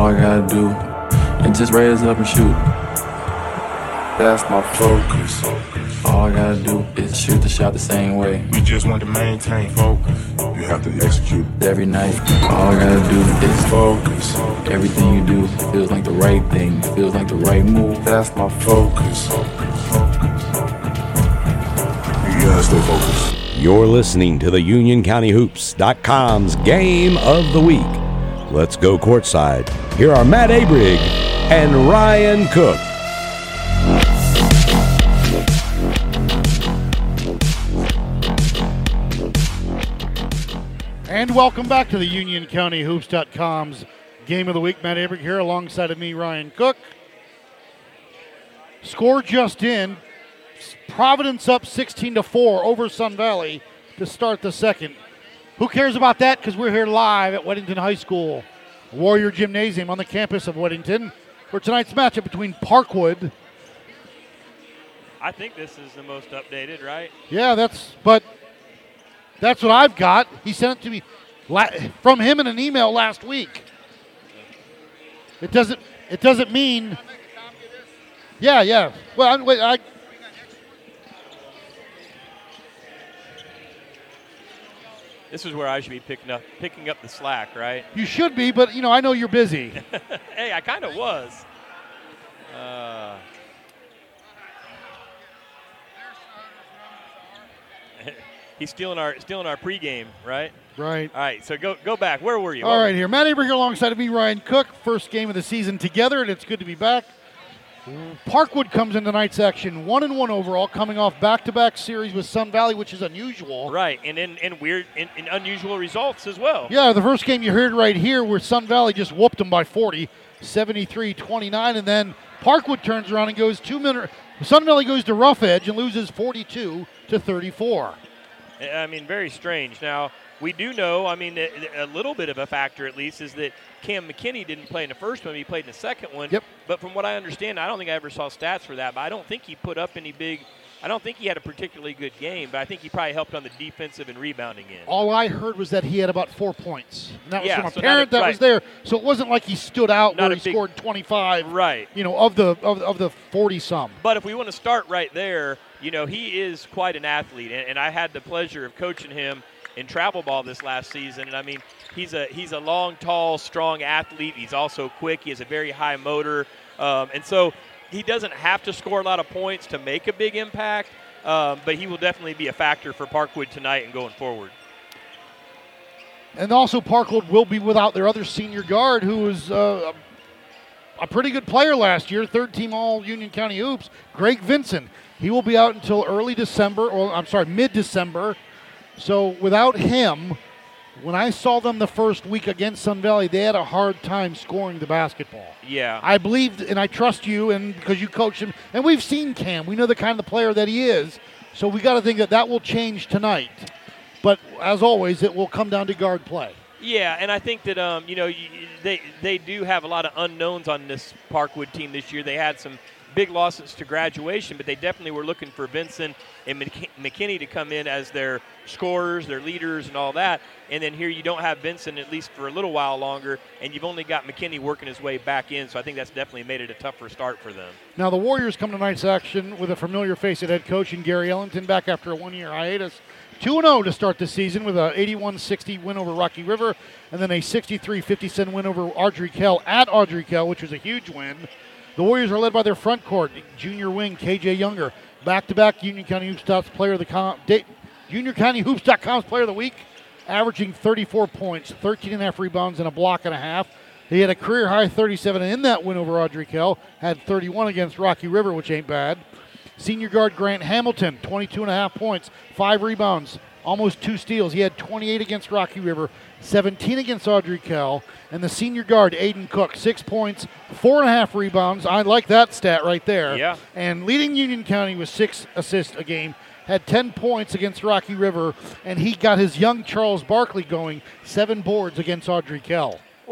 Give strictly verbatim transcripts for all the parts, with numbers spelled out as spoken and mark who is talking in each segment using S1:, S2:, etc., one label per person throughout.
S1: All I gotta do is just raise up and shoot. That's my focus. All I gotta do is shoot the shot the same way.
S2: We just want to maintain focus. You have to execute
S1: every night. All I gotta do is focus. Everything you do feels like the right thing, feels like the right move. That's my focus.
S2: You gotta stay focused.
S3: You're listening to the Union County Hoops dot com's Game of the Week. Let's go courtside. Here are Matt Abrig and Ryan Cook.
S4: And welcome back to the Union County Hoops dot com's Game of the Week. Matt Abrig here alongside of me, Ryan Cook. Score just in. Providence up sixteen to four over Sun Valley to start the second. Who cares about that? Because we're here live at Weddington High School, Warrior Gymnasium on the campus of Weddington for tonight's matchup between Parkwood.
S5: I think this is the most updated, right?
S4: Yeah, that's, but that's what I've got. He sent it to me la- from him in an email last week. It doesn't, it doesn't mean, yeah, yeah. Well, I, wait, I,
S5: This is where I should be picking up picking up the slack, right?
S4: You should be, but, you know, I know you're busy.
S5: Hey, I kind of was. Uh, he's stealing our stealing our pregame, right?
S4: Right.
S5: All right, so go go back. Where were you?
S4: All right, here. Matt Abrig here alongside of me, Ryan Cook. First game of the season together, and it's good to be back. Parkwood comes in tonight's action, one and one overall, coming off back-to-back series with Sun Valley, which is unusual.
S5: Right, and in and weird and, and unusual results as well.
S4: Yeah, the first game you heard right here, where Sun Valley just whooped them by forty, seventy-three twenty-nine, and then Parkwood turns around and goes two minutes. Sun Valley goes to Rough Edge and loses forty-two to thirty-four.
S5: I mean, very strange. Now, we do know, I mean, a, a little bit of a factor at least is that Cam McKinney didn't play in the first one. He played in the second one.
S4: Yep.
S5: But from what I understand, I don't think I ever saw stats for that, but I don't think he put up any big – I don't think he had a particularly good game, but I think he probably helped on the defensive and rebounding end.
S4: All I heard was that he had about four points. And that was
S5: yeah,
S4: from a
S5: so
S4: parent
S5: a,
S4: that
S5: right.
S4: was there. So it wasn't like he stood out
S5: Not
S4: where he
S5: big,
S4: scored twenty-five,
S5: right.
S4: you know, of the of, of the forty-some.
S5: But if we want to start right there, you know, he is quite an athlete, and, and I had the pleasure of coaching him in travel ball this last season. And, I mean, he's a he's a long, tall, strong athlete. He's also quick. He has a very high motor. Um, and so he doesn't have to score a lot of points to make a big impact, um, but he will definitely be a factor for Parkwood tonight and going forward.
S4: And also Parkwood will be without their other senior guard, who was uh, a pretty good player last year, third-team All-Union County Hoops, Greg Vincent. He will be out until early December, or I'm sorry, mid-December. So without him, when I saw them the first week against Sun Valley, they had a hard time scoring the basketball.
S5: Yeah.
S4: I believed, and I trust you, and because you coach him, and we've seen Cam. We know the kind of player that he is. So we got to think that that will change tonight. But as always, it will come down to guard play.
S5: Yeah, and I think that um, you know you, they they do have a lot of unknowns on this Parkwood team this year. They had some big losses to graduation, but they definitely were looking for Vincent and McKinney to come in as their scorers, their leaders, and all that. And then here you don't have Vincent at least for a little while longer, and you've only got McKinney working his way back in. So I think that's definitely made it a tougher start for them.
S4: Now the Warriors come to tonight's action with a familiar face at head coach in Gary Ellington, back after a one-year hiatus. two and oh to start the season with an eighty-one sixty win over Rocky River, and then a sixty-three fifty-seven win over Audrey Kell at Audrey Kell, which was a huge win. The Warriors are led by their front court, junior wing K J Younger, back-to-back Union County Hoops dot com's player of the com, Union County Hoops dot com's player of the week, averaging thirty-four points, thirteen and a half rebounds, and a block and a half. He had a career-high thirty-seven in that win over Audrey Kell, had thirty-one against Rocky River, which ain't bad. Senior guard Grant Hamilton, twenty-two and a half points, five rebounds, almost two steals. He had twenty-eight against Rocky River, seventeen against Audrey Kell. And the senior guard, Aiden Cook, six points, four and a half rebounds. I like that stat right there.
S5: Yeah.
S4: And leading Union County with six assists a game, had ten points against Rocky River, and he got his young Charles Barkley going, seven boards against Audrey Kell.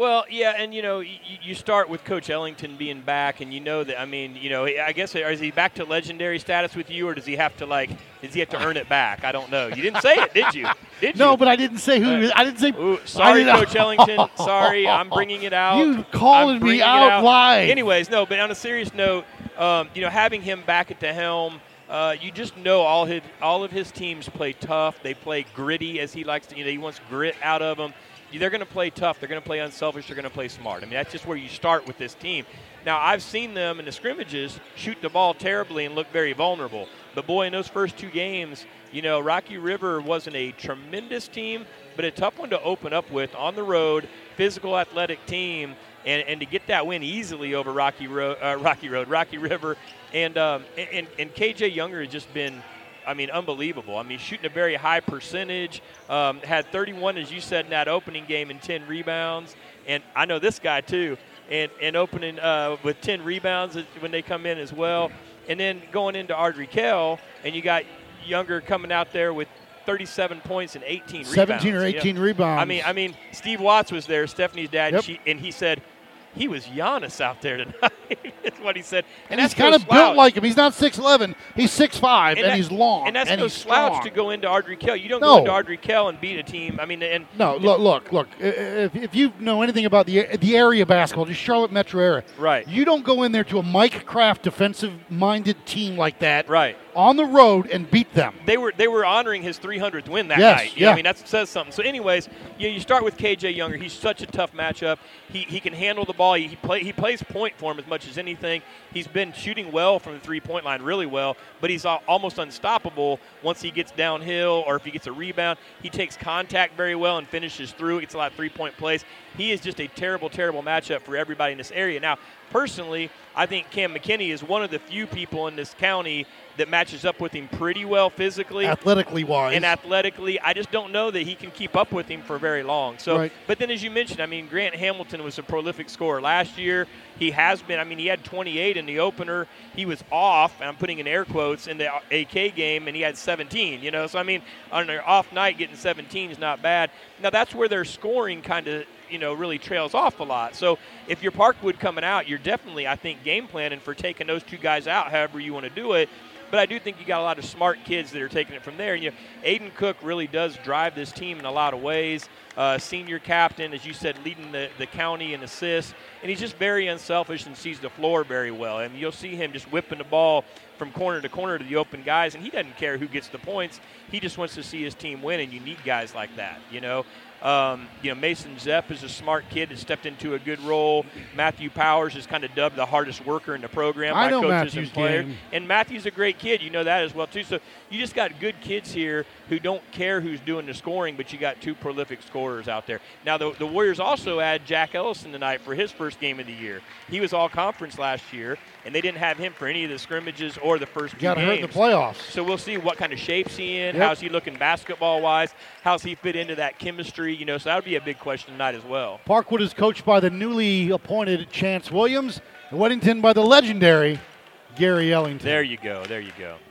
S5: Well, yeah, and, you know, you, you start with Coach Ellington being back, and you know that, I mean, you know, I guess, is he back to legendary status with you, or does he have to, like, does he have to earn it back? I don't know. You didn't say it, did you? Did you?
S4: No, but I didn't say who.
S5: Uh,
S4: I didn't say.
S5: Ooh, sorry,
S4: didn't,
S5: Coach Ellington. Sorry, I'm bringing it out.
S4: You calling
S5: I'm
S4: me
S5: bringing it
S4: out live.
S5: Anyways, no, but on a serious note, um, you know, having him back at the helm, uh, you just know all his all of his teams play tough. They play gritty, as he likes to. You know, he wants grit out of them. They're going to play tough. They're going to play unselfish. They're going to play smart. I mean, that's just where you start with this team. Now, I've seen them in the scrimmages shoot the ball terribly and look very vulnerable. But, boy, in those first two games, you know, Rocky River wasn't a tremendous team, but a tough one to open up with on the road, physical, athletic team, and, and to get that win easily over Rocky Road, uh, Rocky Road, Rocky River. And, um, and, and K J Younger has just been – I mean, unbelievable. I mean, shooting a very high percentage, um, had thirty-one, as you said, in that opening game and ten rebounds. And I know this guy, too, and, and opening uh, with ten rebounds when they come in as well. And then going into Ardrey Kell, and you got Younger coming out there with thirty-seven points and eighteen rebounds.
S4: seventeen or eighteen
S5: you know?
S4: rebounds.
S5: I mean, I mean, Steve Watts was there, Stephanie's dad,
S4: Yep.
S5: and, she, and he said, he was Giannis out there tonight. That's what he said.
S4: And,
S5: and
S4: he's kind of built like him. He's not six eleven. He's six five, and,
S5: and that,
S4: he's long.
S5: And that's
S4: and
S5: no
S4: he's
S5: slouch
S4: strong.
S5: to go into Ardrey Kell. You don't
S4: No.
S5: go into Ardrey Kell and beat a team. I mean, and
S4: No, look, look, look. If, if you know anything about the the area basketball, just Charlotte metro area,
S5: Right.
S4: You don't go in there to a Mike Kraft defensive-minded team like that,
S5: Right.
S4: on the road and beat them.
S5: They were they were honoring his three hundredth win that
S4: Yes,
S5: night. You know,
S4: yeah.
S5: I mean, that says something. So, anyways, you, you start with K J Younger. He's such a tough matchup. He he can handle the ball. He, he play he plays point for him as much as anything. He's been shooting well from the three-point line, really well, but he's al- almost unstoppable once he gets downhill or if he gets a rebound. He takes contact very well and finishes through. Gets a lot of three-point plays. He is just a terrible, terrible matchup for everybody in this area. Now, personally, I think Cam McKinney is one of the few people in this county that matches up with him pretty well physically.
S4: Athletically wise.
S5: And athletically, I just don't know that he can keep up with him for very long. So,
S4: Right.
S5: But then as you mentioned, I mean, Grant Hamilton was a prolific scorer last year. He has been. I mean, he had twenty-eight in the opener. He was off, and I'm putting in air quotes, in the A K game, and he had seventeen, you know. So, I mean, on an off night, getting seventeen is not bad. Now, that's where their scoring kind of, you know, really trails off a lot. So if you're Parkwood coming out, you're definitely, I think, game planning for taking those two guys out however you want to do it. But I do think you got a lot of smart kids that are taking it from there. And you know, Aiden Cook really does drive this team in a lot of ways. Uh, senior captain, as you said, leading the, the county in assists. And he's just very unselfish and sees the floor very well. And you'll see him just whipping the ball from corner to corner to the open guys. And he doesn't care who gets the points. He just wants to see his team win, and you need guys like that, you know. Um, you know, Mason Zepp is a smart kid that stepped into a good role. Matthew Powers is kind of dubbed the hardest worker in the program
S4: I
S5: by
S4: know
S5: coaches
S4: Matthew's
S5: and players.
S4: game.
S5: And Matthew's a great kid. You know that as well, too. So you just got good kids here who don't care who's doing the scoring, but you got two prolific scorers out there. Now, the, the Warriors also add Jack Ellison tonight for his first game of the year. He was all conference last year, and they didn't have him for any of the scrimmages or the first two
S4: Got
S5: games.
S4: hurt in the playoffs.
S5: So we'll see what kind of shape's he in.
S4: Yep.
S5: How's he looking basketball-wise? How's he fit into that chemistry? You know, so that would be a big question tonight as well.
S4: Parkwood is coached by the newly appointed Chance Williams, and Weddington by the legendary Gary Ellington.
S5: There you go. There you go.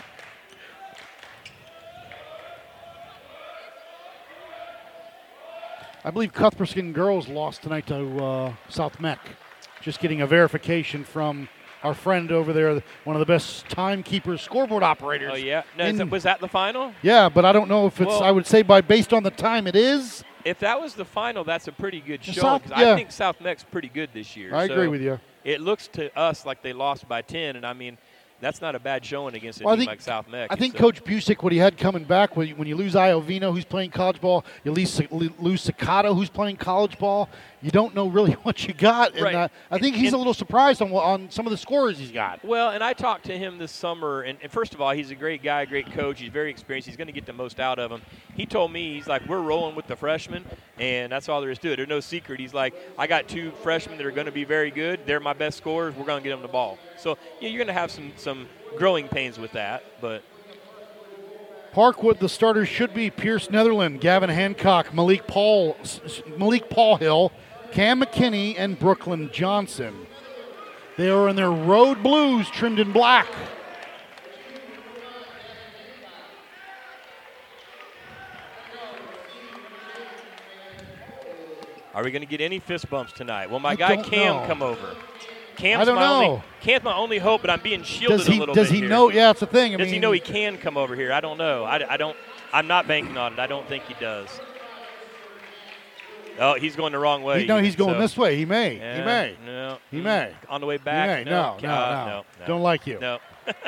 S4: I believe Cuthbertson girls lost tonight to uh, South Meck. Just getting a verification from our friend over there, one of the best timekeepers, scoreboard operators.
S5: Oh, yeah? No, is
S4: in-
S5: that, was that the final?
S4: Yeah, but I don't know if it's,
S5: Well-
S4: I would say by based on the time it is.
S5: If that was the final, that's a pretty good
S4: The
S5: showing.
S4: South-
S5: 'Cause
S4: yeah.
S5: I think South Meck's pretty good this year.
S4: I
S5: So
S4: agree with you.
S5: It looks to us like they lost by ten, and I mean, that's not a bad showing against a
S4: Well, I
S5: team
S4: think-
S5: like South Meck.
S4: I think
S5: So-
S4: Coach Busick, what he had coming back, when you, when you lose Iovino, who's playing college ball, you lose, lose Cicado, who's playing college ball, you don't know really what you got. And
S5: Right.
S4: uh, I think he's
S5: And-
S4: a little surprised on, on some of the scores he's got.
S5: Well, and I talked to him this summer, and, and first of all, he's a great guy, great coach. He's very experienced. He's going to get the most out of him. He told me, he's like, we're rolling with the freshmen, and that's all there is to it. There's no secret. He's like, I got two freshmen that are going to be very good. They're my best scorers. We're going to get them the ball. So, yeah, you're going to have some, some growing pains with that, but
S4: Parkwood, the starters should be Pierce Netherland, Gavin Hancock, Malik Paul, Malik Paul Hill, Cam McKinney, and Brooklyn Johnson. They are in their road blues, trimmed in black.
S5: Are we going to get any fist bumps tonight? Will my
S4: I
S5: guy
S4: don't
S5: Cam
S4: know.
S5: come over? Cam's
S4: I don't
S5: my
S4: know.
S5: Only, Cam's my only hope, but I'm being shielded
S4: Does he
S5: a little
S4: does
S5: bit
S4: he
S5: here.
S4: know? Yeah, it's the thing. I
S5: Does
S4: mean,
S5: he know he can come over here? I don't know. I, I don't. I'm not banking on it. I don't think he does. Oh, he's going the wrong way.
S4: He, no, he's going
S5: so,
S4: this way. He may.
S5: yeah,
S4: he may.
S5: No.
S4: He
S5: Mm,
S4: may.
S5: On the way
S4: He
S5: back.
S4: may. No,
S5: No.
S4: no,
S5: uh,
S4: no.
S5: no, no.
S4: Don't like you.
S5: No.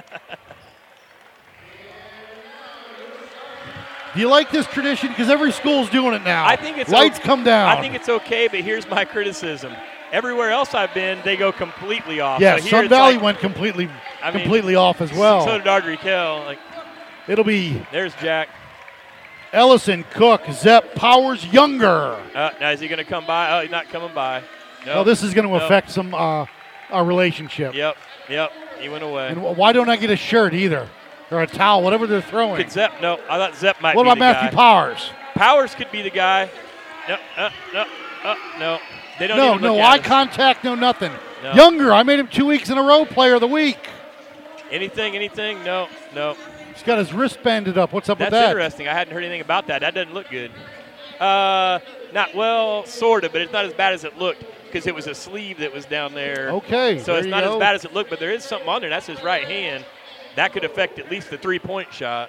S4: Do you like this tradition? Because every school's doing it now.
S5: I think it's
S4: lights
S5: okay.
S4: come down.
S5: I think it's okay, but here's my criticism. Everywhere else I've been, they go completely off.
S4: yeah.
S5: So here
S4: Sun
S5: it's
S4: Valley
S5: like,
S4: went completely,
S5: I mean,
S4: completely off as well.
S5: So did Aubrey Kell. Like,
S4: It'll be
S5: there's Jack.
S4: Ellison, Cook, Zepp, Powers, Younger.
S5: Uh, now is he going to come by? Oh, he's not coming by. No.
S4: Oh, this is going to
S5: Nope.
S4: affect some uh, our relationship.
S5: Yep. Yep. He went away.
S4: And why don't I get a shirt either, or a towel, whatever they're throwing?
S5: Could Zepp? No, I thought Zepp might
S4: What
S5: be
S4: about
S5: the
S4: Matthew
S5: guy.
S4: Powers?
S5: Powers could be the guy. No, uh, no, uh, no. They don't
S4: No,
S5: even look
S4: no
S5: at
S4: eye
S5: us.
S4: contact, no nothing.
S5: No.
S4: Younger, I made him two weeks in a row Player of the Week.
S5: Anything, anything? No, no.
S4: He's got his wrist banded up. What's up
S5: That's
S4: with that?
S5: interesting. I hadn't heard anything about that. That doesn't look good. Uh, not well, sort of, but it's not as bad as it looked because it was a sleeve that was down there.
S4: Okay,
S5: So
S4: there
S5: it's
S4: you
S5: not
S4: go.
S5: as bad as it looked, but there is something on there. That's his right hand. That could affect at least the three-point shot.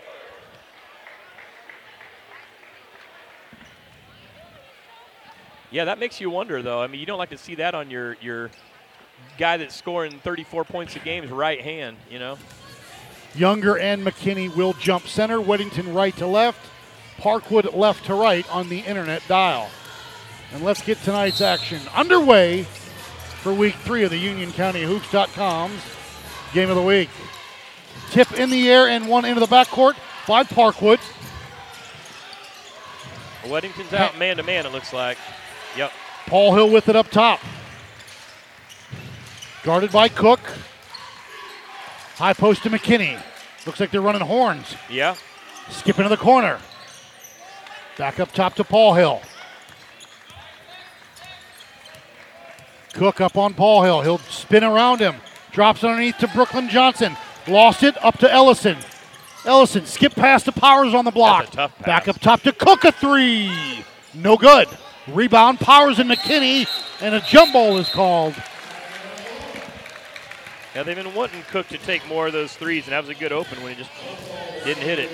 S5: Yeah, that makes you wonder, though. I mean, you don't like to see that on your your guy that's scoring thirty-four points a game's right hand, you know?
S4: Younger and McKinney will jump center. Weddington right to left. Parkwood left to right on the internet dial. And let's get tonight's action underway for week three of the Union County Hoops dot com's Game of the Week. Tip in the air and one into the backcourt by Parkwood.
S5: Weddington's out man-to-man, it looks like. Yep.
S4: Paul Hill with it up top. Guarded by Cook. High post to McKinney. Looks like they're running horns.
S5: Yeah.
S4: Skip into the corner. Back up top to Paul Hill. Cook up on Paul Hill. He'll spin around him. Drops underneath to Brooklyn Johnson. Lost it up to Ellison. Ellison skip past to Powers on the block.
S5: That's a tough pass.
S4: Back up top to Cook, a three. No good. Rebound, Powers and McKinney, and a jump ball is called.
S5: Yeah, they've been wanting Cook to take more of those threes, and that was a good open when he just didn't hit it.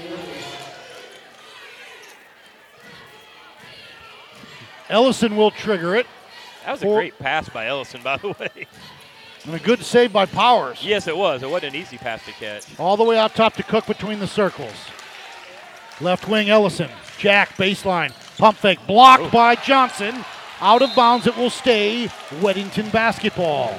S4: Ellison will trigger it.
S5: That was a
S4: Four-
S5: great pass by Ellison, by the way.
S4: And a good save by Powers.
S5: Yes, it was. It wasn't an easy pass to catch.
S4: All the way out top to Cook between the circles. Left wing Ellison. Jack baseline. Pump fake blocked
S5: Ooh.
S4: by Johnson. Out of bounds it will stay. Weddington basketball.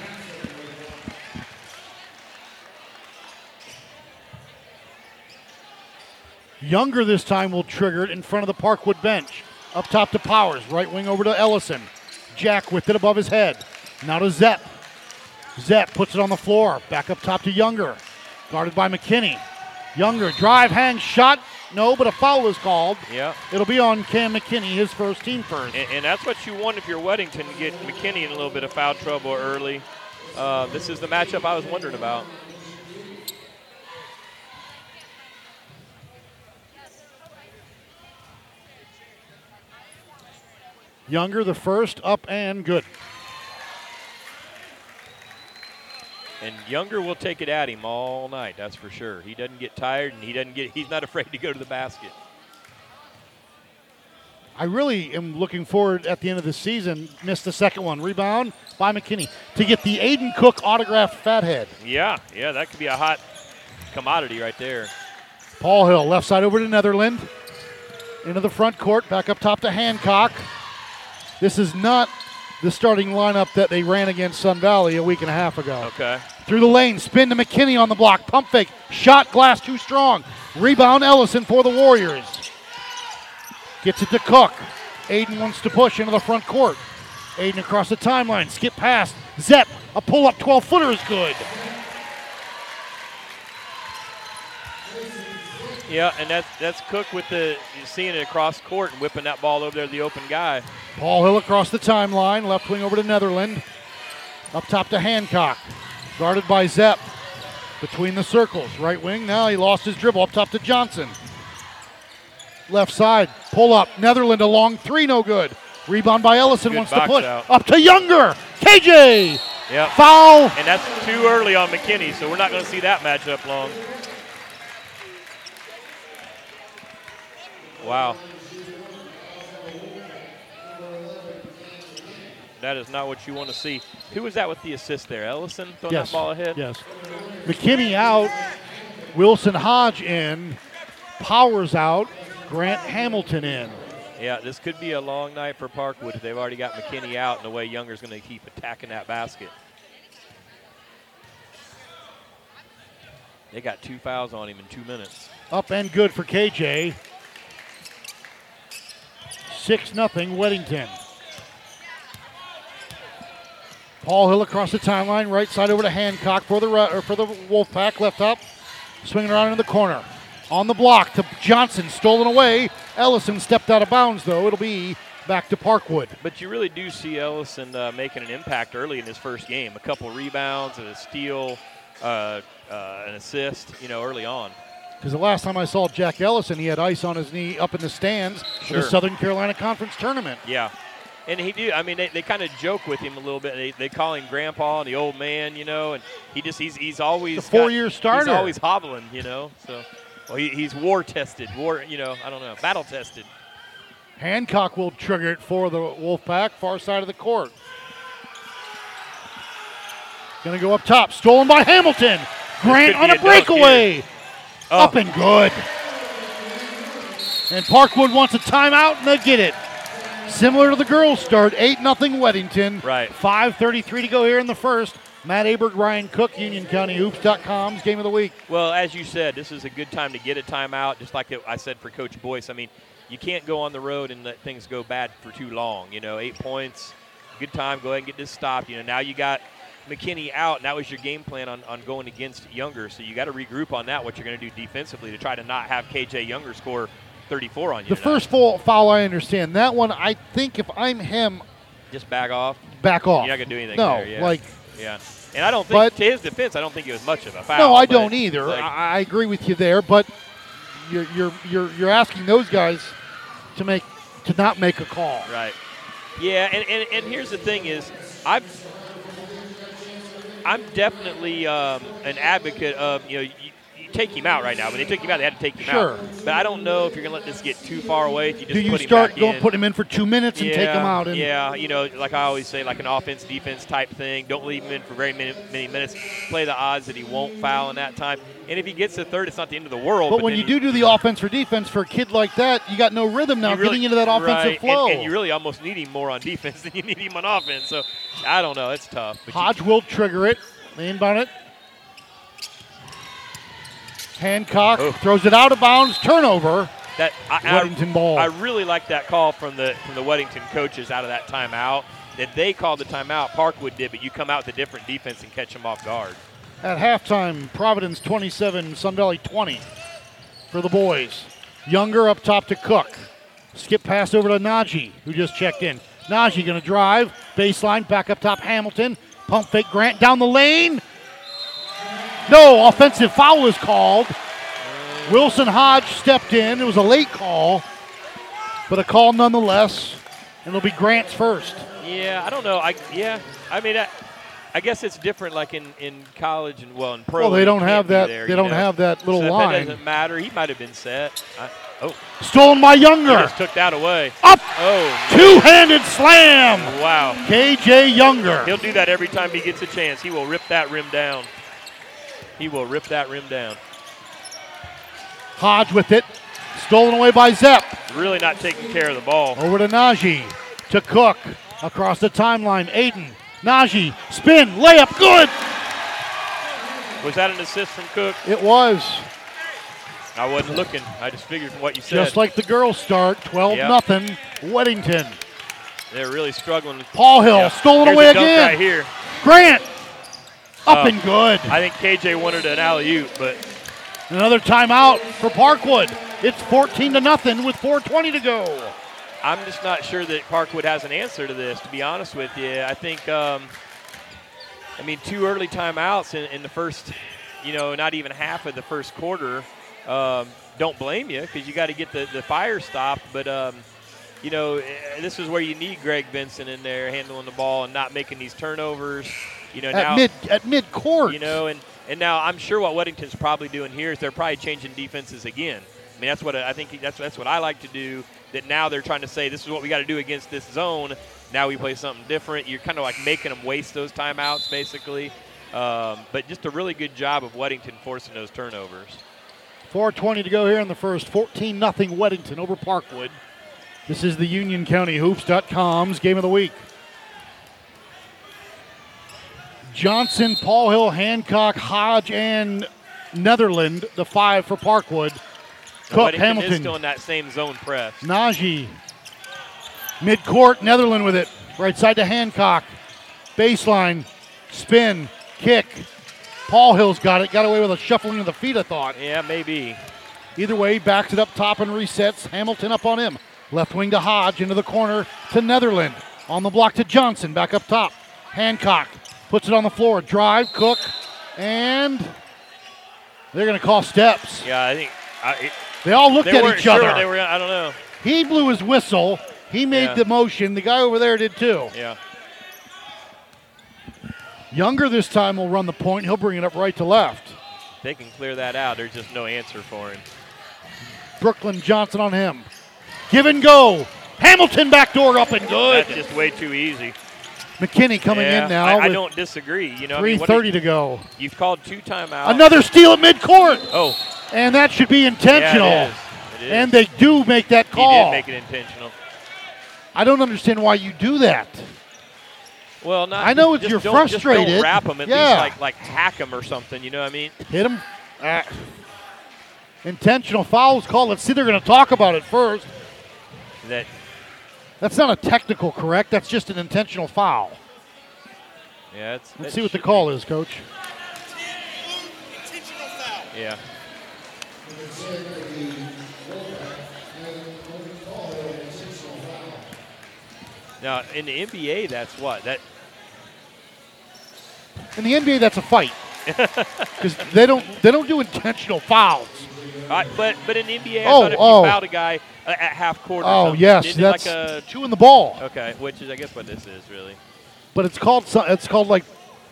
S4: Younger this time will trigger it in front of the Parkwood bench. Up top to Powers. Right wing over to Ellison. Jack with it above his head. Now to Zepp. Zepp puts it on the floor. Back up top to Younger. Guarded by McKinney. Younger, drive, hang, shot. No, but a foul is called.
S5: Yeah.
S4: It'll be on Cam McKinney, his first team first.
S5: And, and that's what you want if you're Weddington, to get McKinney in a little bit of foul trouble early. Uh, this is the matchup I was wondering about.
S4: Younger, the first, up and good.
S5: And Younger will take it at him all night, that's for sure. He doesn't get tired, and he doesn't get he's not afraid to go to the basket.
S4: I really am looking forward at the end of the season. Missed the second one. Rebound by McKinney to get the Aiden Cook autographed fathead.
S5: Yeah, yeah, that could be a hot commodity right there.
S4: Paul Hill, left side over to Netherland. Into the front court, back up top to Hancock. This is not the starting lineup that they ran against Sun Valley a week and a half ago.
S5: Okay.
S4: Through the lane, spin to McKinney on the block. Pump fake, shot, glass too strong. Rebound Ellison for the Warriors. Gets it to Cook. Aiden wants to push into the front court. Aiden across the timeline, skip past. Zepp, a pull-up twelve-footer is good.
S5: Yeah, and that's that's Cook with the seeing it across court and whipping that ball over there to the open guy.
S4: Paul Hill across the timeline, left wing over to Netherland. Up top to Hancock. Guarded by Zepp. Between the circles, right wing. Now he lost his dribble. Up top to Johnson. Left side, pull up. Netherland a long three, no good. Rebound by Ellison,
S5: Good
S4: wants to
S5: box
S4: put
S5: out.
S4: up to Younger. K J.
S5: Yep.
S4: Foul.
S5: And that's too early on McKinney, so we're not going to see that matchup long. Wow. That is not what you want to see. Who was that with the assist there? Ellison throwing
S4: Yes.
S5: that ball ahead?
S4: Yes. McKinney out. Wilson Hodge in. Powers out. Grant Hamilton in.
S5: Yeah, this could be a long night for Parkwood if they've already got McKinney out and the way Younger's going to keep attacking that basket. They got two fouls on him in two minutes.
S4: Up and good for K J. six nothing Weddington. Paul Hill across the timeline, right side over to Hancock for the or for the Wolfpack, left up, swinging around in the corner. On the block to Johnson, stolen away. Ellison stepped out of bounds, though. It'll be back to Parkwood.
S5: But you really do see Ellison uh, making an impact early in his first game. A couple rebounds, a steal, uh, uh, an assist, you know, early on.
S4: Because the last time I saw Jack Ellison, he had ice on his knee up in the stands
S5: Sure.
S4: for the Southern Carolina Conference Tournament.
S5: Yeah. And he do. I mean, they, they kind of joke with him a little bit. They, they call him Grandpa and the old man, you know. And he just he's he's always
S4: The four-year
S5: got-
S4: starter.
S5: He's always hobbling, you know. So, well, he, he's war tested, war, you know. I don't know, battle tested.
S4: Hancock will trigger it for the Wolfpack, far side of the court. Going to go up top, stolen by Hamilton. Grant
S5: could
S4: on
S5: be
S4: a
S5: a dunk
S4: breakaway.
S5: Oh.
S4: Up and good. And Parkwood wants a timeout, and they get it. Similar to the girls' start, eight nothing Weddington.
S5: Right.
S4: five thirty-three to go here in the first. Matt Aberg, Ryan Cook, Union County Hoops dot com's Game of the Week.
S5: Well, as you said, this is a good time to get a timeout, just like it, I said for Coach Boyce. I mean, you can't go on the road and let things go bad for too long. You know, eight points, good time, go ahead and get this stopped. You know, now you got McKinney out, and that was your game plan on, on going against Younger. So you got to regroup on that, what you're going to do defensively to try to not have K J Younger score thirty-four on you
S4: The
S5: tonight.
S4: first foul, foul, I understand. That one, I think if I'm him,
S5: Just back off.
S4: back off.
S5: You're not going to do anything
S4: no,
S5: there. Yeah.
S4: like,
S5: yeah. And I don't think,
S4: But-
S5: to his defense, I don't think it was much of a foul.
S4: no, I
S5: but
S4: don't either.
S5: like-
S4: I, I agree with you there, but you're you're you're you're asking those guys to make to not make a call.
S5: Right. Yeah, and, and, and here's the thing is, I've, I'm definitely um, an advocate of, you know, you, you take him out right now. When they took him out, they had to take him
S4: Sure.
S5: out. But I don't know if you're going to let this get too far away. If you just
S4: Do you
S5: put him
S4: start
S5: back
S4: going
S5: in.
S4: put him in for two minutes and
S5: yeah,
S4: take him out? And
S5: yeah, you know, like I always say, like an offense defense type thing. Don't leave him in for very many, many minutes. Play the odds that he won't foul in that time. And if he gets to third, it's not the end of the world.
S4: But when
S5: then
S4: you do do the offense for defense for a kid like that, you got no rhythm now
S5: you really-
S4: getting into that offensive
S5: right,
S4: flow.
S5: And, and you really almost need him more on defense than you need him on offense. So I don't know. It's tough. But you-
S4: Hodge will trigger it. They inbound it. Hancock
S5: Oh.
S4: throws it out of bounds. Turnover.
S5: That I,
S4: Weddington
S5: I,
S4: ball.
S5: I really like that call from the from the Weddington coaches out of that timeout. That they called the timeout, Parkwood did, but you come out with a different defense and catch them off guard.
S4: At halftime, Providence twenty-seven, Sun Valley twenty for the boys. Younger up top to Cook. Skip pass over to Najee, who just checked in. Najee going to drive. Baseline, back up top, Hamilton. Pump fake Grant down the lane. No, offensive foul is called. Wilson Hodge stepped in. It was a late call, but a call nonetheless. And it'll be Grant's first.
S5: Yeah, I don't know. I yeah, I mean, I, I guess it's different, like in, in college and well in pro.
S4: Well, they
S5: you
S4: don't
S5: can't
S4: have
S5: be
S4: that-
S5: there,
S4: they
S5: you
S4: don't
S5: know.
S4: have that little
S5: so if
S4: line.
S5: That doesn't matter. He might have been set. I, oh,
S4: Stolen by
S5: he
S4: Younger.
S5: just took that away.
S4: Up,
S5: Oh,
S4: two-handed slam.
S5: wow.
S4: K J Younger.
S5: He'll do that every time he gets a chance. He will rip that rim down. He will rip that rim down.
S4: Hodge with it. Stolen away by Zepp.
S5: Really not taking care of the ball.
S4: Over to Najee. To Cook. Across the timeline. Aiden. Najee. Spin. Layup. Good.
S5: Was that an assist from Cook?
S4: It was.
S5: I wasn't looking. I just figured from what you said.
S4: Just like the girls start. twelve
S5: Yep.
S4: nothing. Weddington.
S5: They're really struggling.
S4: Paul Hill.
S5: Yeah.
S4: Stolen
S5: Here's
S4: away
S5: a dunk
S4: again.
S5: right here.
S4: Grant. Up
S5: Oh.
S4: and good.
S5: I think K J wanted an alley-oop, but
S4: Another timeout for Parkwood. It's fourteen to nothing with four twenty to go.
S5: I'm just not sure that Parkwood has an answer to this, to be honest with you. I think, um, I mean, two early timeouts in, in the first, you know, not even half of the first quarter. Um, don't blame you because you got to get the, the fire stopped. But, um, you know, this is where you need Greg Benson in there handling the ball and not making these turnovers. You know,
S4: at
S5: now
S4: mid at mid court.
S5: You know, and, and now I'm sure what Weddington's probably doing here is they're probably changing defenses again. I mean, that's what I think. That's that's what I like to do. That now they're trying to say this is what we got to do against this zone. Now we play something different. You're kind of like making them waste those timeouts, basically. Um, but just a really good job of Weddington forcing those turnovers.
S4: four twenty to go here in the first. fourteen nothing Weddington over Parkwood. This is the Union County Hoops dot com's Game of the Week. Johnson, Paul Hill, Hancock, Hodge, and Netherland, the five for Parkwood. Cook,
S5: Weddington
S4: Hamilton.
S5: is still in that same zone press.
S4: Najee. Mid-court, Netherland with it. Right side to Hancock. Baseline, spin, kick. Paul Hill's got it. Got away with a shuffling of the feet, I thought.
S5: Yeah, maybe.
S4: Either way, backs it up top and resets. Hamilton up on him. Left wing to Hodge, into the corner to Netherland. On the block to Johnson, back up top. Hancock puts it on the floor. Drive, Cook, and they're going to call steps.
S5: Yeah, I think I, it,
S4: They all looked
S5: they
S4: at
S5: weren't
S4: each
S5: sure
S4: other.
S5: They were. I don't know.
S4: He blew his whistle. He made
S5: Yeah.
S4: the motion. The guy over there did too.
S5: Yeah.
S4: Younger this time will run the point. He'll bring it up right to left.
S5: They can clear that out. There's just no answer for him.
S4: Brooklyn Johnson on him. Give and go. Hamilton backdoor up and good.
S5: That's just way too easy.
S4: McKinney coming
S5: Yeah,
S4: in now.
S5: I, I
S4: with
S5: don't disagree. You know, I
S4: three
S5: mean, what
S4: thirty
S5: do
S4: to go.
S5: you, you've called two timeouts.
S4: Another steal at midcourt.
S5: Oh,
S4: And that should be intentional.
S5: yeah, it is. It is.
S4: And they do make that
S5: he
S4: call.
S5: did make it intentional.
S4: I don't understand why you do that.
S5: Well, not.
S4: I know
S5: just
S4: you're
S5: don't, Just
S4: frustrated.
S5: don't wrap them. At
S4: Yeah.
S5: least like like hack them or something. You know what I mean?
S4: Hit him. Ah. Intentional fouls called. Let's see, they're going to talk about it first.
S5: That
S4: That's not a technical, correct? That's just an intentional foul.
S5: yeah. It's,
S4: Let's
S5: it
S4: see what the
S5: should
S4: call
S5: be.
S4: is, Coach.
S5: Yeah. Now in the N B A, that's what that.
S4: In the N B A, that's a fight because they don't they don't do intentional fouls.
S5: I, but but in the N B A, I
S4: Oh,
S5: thought if
S4: oh.
S5: you fouled a guy uh, at half court. Or
S4: Oh
S5: something,
S4: yes,
S5: isn't it
S4: that's
S5: like a,
S4: chewing the ball.
S5: okay, which is I guess what this is really.
S4: But it's called so- it's called like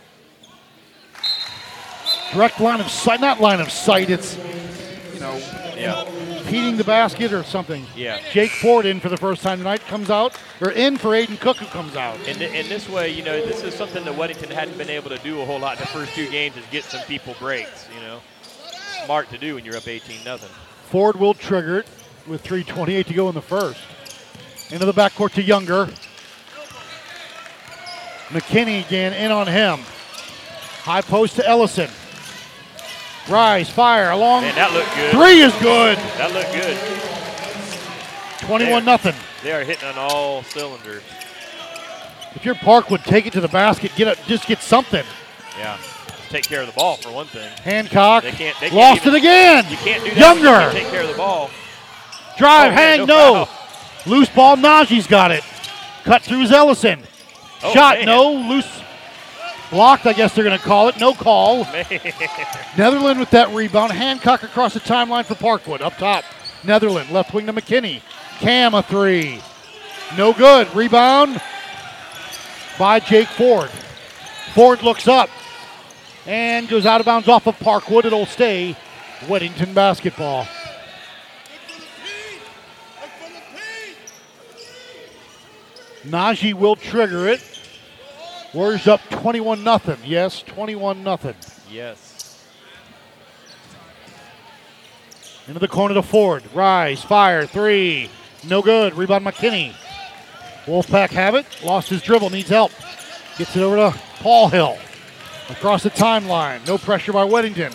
S4: direct line of sight, not line of sight. It's you know
S5: Yeah.
S4: heating the basket or something.
S5: Yeah.
S4: Jake Ford in for the first time tonight comes out, or in for Aiden Cook who comes out.
S5: And, th- and this way, you know, this is something that Weddington hadn't been able to do a whole lot in the first two games is get some people breaks, you know. Smart to do when you're up eighteen nothing.
S4: Ford will trigger it with three twenty-eight to go in the first. Into the backcourt to Younger. McKinney again in on him. High post to Ellison. Rise, fire, along.
S5: Man, that looked good.
S4: Three is good.
S5: That looked good.
S4: twenty-one nothing.
S5: They are hitting on all cylinders.
S4: If you're Parkwood, take it to the basket. Get it, just get something.
S5: Yeah. Take care of the ball for one thing.
S4: Hancock
S5: They can't. They can't
S4: lost
S5: even,
S4: it again.
S5: You can't do that. when you
S4: Younger
S5: can't take care of the ball.
S4: drive,
S5: Oh,
S4: hang,
S5: man,
S4: no.
S5: no foul.
S4: Loose ball. Najee's got it. Cut through is Ellison.
S5: Oh,
S4: Shot,
S5: man.
S4: no. Loose. Blocked, I guess they're going to call it. No call.
S5: Man.
S4: Netherland with that rebound. Hancock across the timeline for Parkwood. Up top, Netherland. Left wing to McKinney. Cam a three. No good. Rebound by Jake Ford. Ford looks up and goes out of bounds off of Parkwood. It'll stay Weddington basketball. Najee will trigger it. Warriors up twenty-one nothing. Yes, twenty-one nothing.
S5: Yes.
S4: Into the corner to Ford. Rise, fire, three. No good. Rebound McKinney. Wolfpack have it. Lost his dribble, needs help. Gets it over to Paul Hill. Across the timeline. No pressure by Weddington.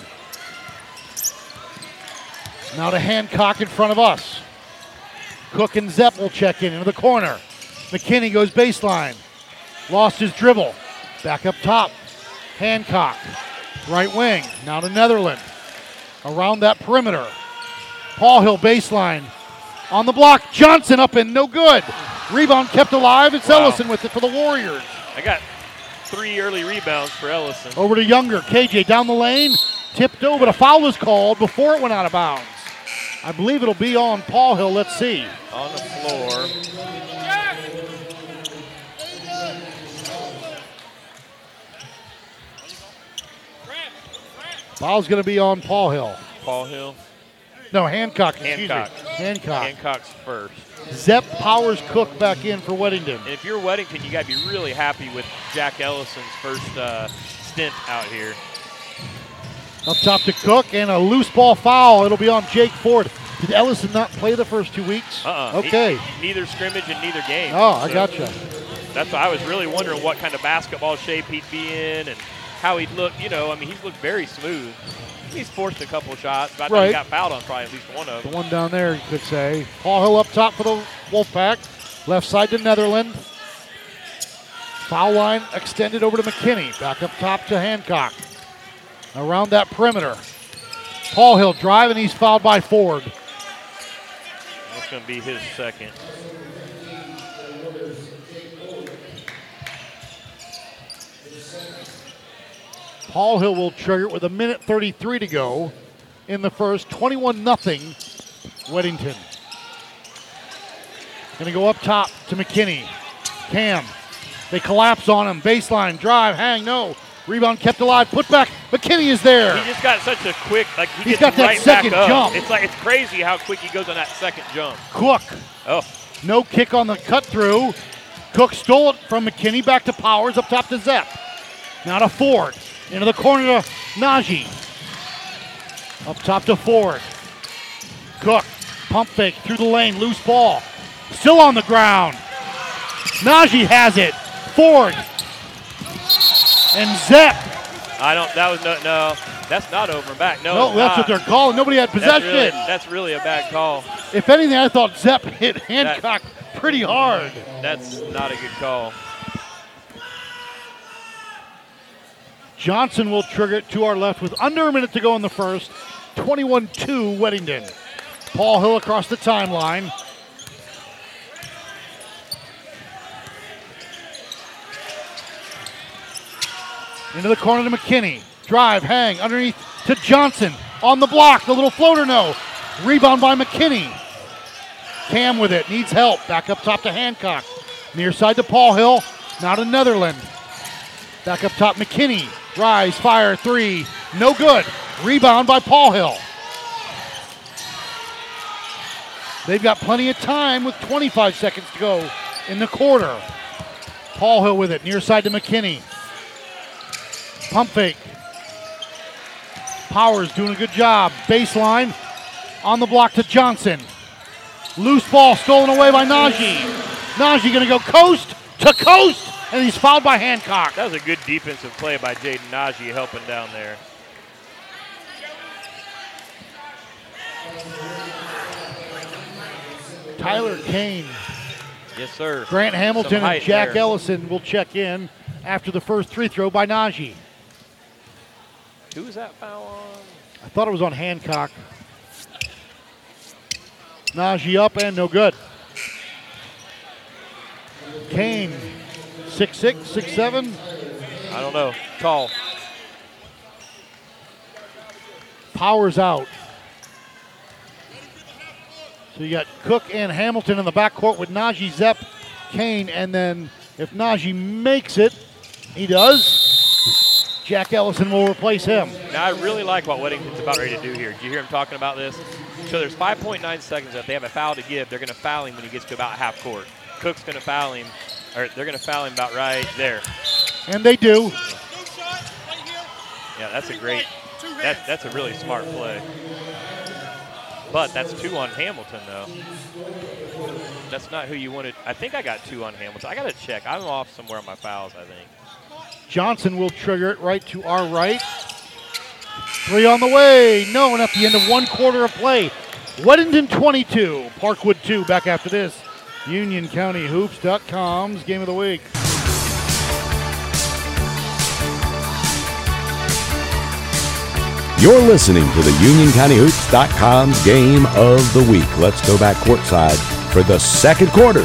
S4: Now to Hancock in front of us. Cook and Zepp will check in into the corner. McKinney goes baseline. Lost his dribble. Back up top. Hancock. Right wing. Now to Netherland. Around that perimeter. Paul Hill baseline. On the block. Johnson up and no good. Rebound kept alive. It's
S5: Wow.
S4: Ellison with it for the Warriors.
S5: I got three early rebounds for Ellison.
S4: Over to Younger. K J down the lane. Tipped over, but a foul was called before it went out of bounds. I believe it'll be on Paul Hill. Let's see.
S5: On the floor.
S4: Foul's going to be on Paul Hill.
S5: Paul Hill.
S4: No, Hancock. Excuse
S5: Hancock.
S4: me. Hancock.
S5: Hancock's first.
S4: Zepp, Powers, Cook back in for Weddington.
S5: And if you're Weddington, you got to be really happy with Jack Ellison's first uh, stint out here.
S4: Up top to Cook, and a loose ball foul. It'll be on Jake Ford. Did Ellison not play the first two weeks?
S5: Uh-uh.
S4: Okay.
S5: He, neither scrimmage and neither game.
S4: Oh, I
S5: So
S4: gotcha.
S5: That's why I was really wondering what kind of basketball shape he'd be in and how he'd look. You know, I mean, he's looked very smooth. He's forced a couple shots, but I thought
S4: Right.
S5: he got fouled on probably at least one of
S4: The
S5: them.
S4: one down there, you could say. Paul Hill up top for the Wolfpack. Left side to Netherland. Foul line extended over to McKinney. Back up top to Hancock. Around that perimeter. Paul Hill driving, he's fouled by Ford.
S5: That's going to be his second.
S4: Paul Hill will trigger it with a minute thirty-three to go in the first. twenty-one nothing Weddington. Going to go up top to McKinney. Cam. They collapse on him. Baseline, drive, hang, no. Rebound kept alive. Put back. McKinney is there.
S5: He just got such a quick, like he
S4: He's
S5: gets
S4: got that
S5: right
S4: second
S5: back up.
S4: jump.
S5: It's like it's crazy how quick he goes on that second jump.
S4: Cook.
S5: Oh,
S4: No kick on the cut through. Cook stole it from McKinney. Back to Powers. Up top to Zepp. Now to Ford. Into the corner to Najee. Up top to Ford. Cook. Pump fake through the lane. Loose ball. Still on the ground. Najee has it. Ford. And Zepp.
S5: I don't. That was no. No, that's not over and back. No,
S4: No,
S5: it's
S4: that's
S5: not.
S4: what they're calling. Nobody had
S5: That's
S4: possession.
S5: really, that's really a bad call.
S4: If anything, I thought Zepp hit Hancock pretty hard.
S5: That's not a good call.
S4: Johnson will trigger it to our left with under a minute to go in the first. twenty-one two Weddington. Paul Hill across the timeline. Into the corner to McKinney. Drive, hang, underneath to Johnson. On the block, the little floater, no. Rebound by McKinney. Cam with it, needs help. Back up top to Hancock. Near side to Paul Hill. Now to Netherland. Back up top, McKinney. Rise, fire, three. No good. Rebound by Paul Hill. They've got plenty of time with twenty-five seconds to go in the quarter. Paul Hill with it, near side to McKinney. Pump fake. Powers doing a good job. Baseline on the block to Johnson. Loose ball stolen away by Najee. Najee gonna go coast to coast, and he's fouled by Hancock.
S5: That was a good defensive play by Jaden Najee helping down there.
S4: Tyler Kane,
S5: Yes, sir.
S4: Grant Hamilton,
S5: Some
S4: and
S5: height
S4: Jack
S5: there.
S4: Ellison will check in after the first free throw by Najee.
S5: Who was that foul on?
S4: I thought it was on Hancock. Najee up and no good. Kane, six six, six seven.
S5: I don't know. Tall.
S4: Powers out. So you got Cook and Hamilton in the backcourt with Najee, Zepp, Kane, and then if Najee makes it, he does, Jack Ellison will replace him.
S5: Now, I really like what Weddington's about ready to do here. Did you hear him talking about this? So there's five point nine seconds left. They have a foul to give. They're going to foul him when he gets to about half court. Cook's going to foul him, or they're going to foul him about right there.
S4: And they do.
S5: Yeah, that's a great, that, that's a really smart play. But that's two on Hamilton, though. That's not who you wanted. I think I got two on Hamilton. I got to check. I'm off somewhere on my fouls, I think.
S4: Johnson will trigger it right to our right. Three on the way. No, and at the end of one quarter of play. Weddington twenty-two, Parkwood two. Back after this. Union County Hoops dot com's Game of the Week.
S3: You're listening to the Union County Hoops dot com's Game of the Week. Let's go back courtside for the second quarter.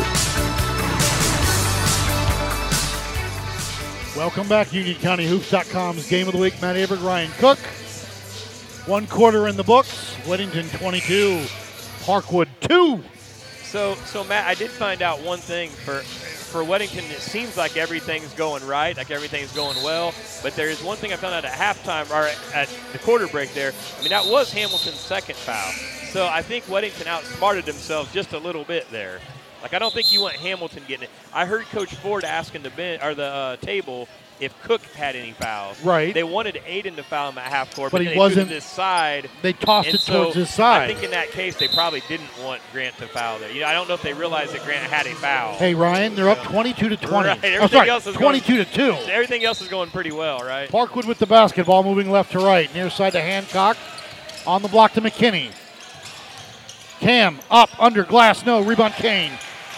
S4: Welcome back, Union County Hoops dot com's Game of the Week. Matt Aberg, Ryan Cook. One quarter in the books. Weddington twenty-two, Parkwood two.
S5: So, so Matt, I did find out one thing for for Weddington. It seems like everything's going right, like everything's going well. But there is one thing I found out at halftime or at the quarter break there. I mean, that was Hamilton's second foul. So I think Weddington outsmarted themselves just a little bit there. Like I don't think you want Hamilton getting it. I heard Coach Ford asking the bench or the uh, table if Cook had any fouls.
S4: Right.
S5: They wanted Aiden to foul him at half court,
S4: but,
S5: but
S4: he
S5: then they
S4: wasn't.
S5: threw it to his side.
S4: They tossed
S5: and
S4: it
S5: so
S4: towards his side.
S5: I think in that case they probably didn't want Grant to foul there. You know, I don't know if they realized that Grant had a foul.
S4: Hey Ryan, they're up twenty-two to twenty.
S5: Right.
S4: Oh,
S5: Everything
S4: sorry,
S5: else is
S4: twenty-two
S5: going,
S4: to two.
S5: Everything else is going pretty well, right?
S4: Parkwood with the basketball, moving left to right. Near side to Hancock. On the block to McKinney. Cam up under glass, no rebound. Kane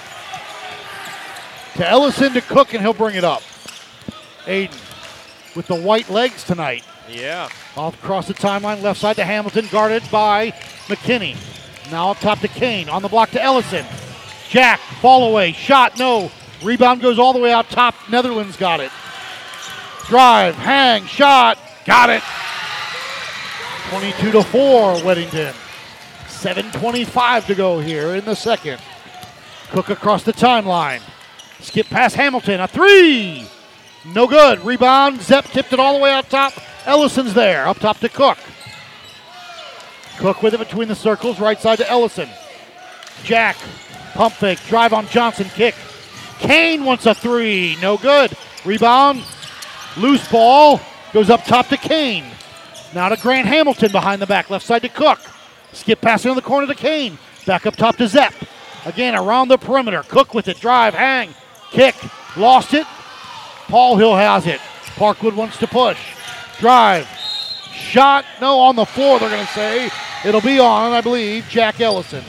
S4: to Ellison to Cook, and he'll bring it up. Aiden with the white legs tonight.
S5: Yeah.
S4: Off across the timeline, left side to Hamilton, guarded by McKinney. Now up top to Kane, on the block to Ellison. Jack, fall away, shot, no. Rebound goes all the way out top. Netherlands got it. Drive, hang, shot, got it. twenty-two to four, Weddington. seven twenty-five to go here in the second. Cook across the timeline. Skip past Hamilton, a three. No good. Rebound. Zepp tipped it all the way out top. Ellison's there. Up top to Cook. Cook with it between the circles. Right side to Ellison. Jack. Pump fake. Drive on Johnson. Kick. Kane wants a three. No good. Rebound. Loose ball. Goes up top to Kane. Now to Grant Hamilton behind the back. Left side to Cook. Skip passing on the corner to Kane. Back up top to Zepp. Again around the perimeter. Cook with it. Drive. Hang. Kick. Lost it. Paul Hill has it. Parkwood wants to push. Drive. Shot. No, on the floor, they're going to say. It'll be on, I believe, Jack Ellison.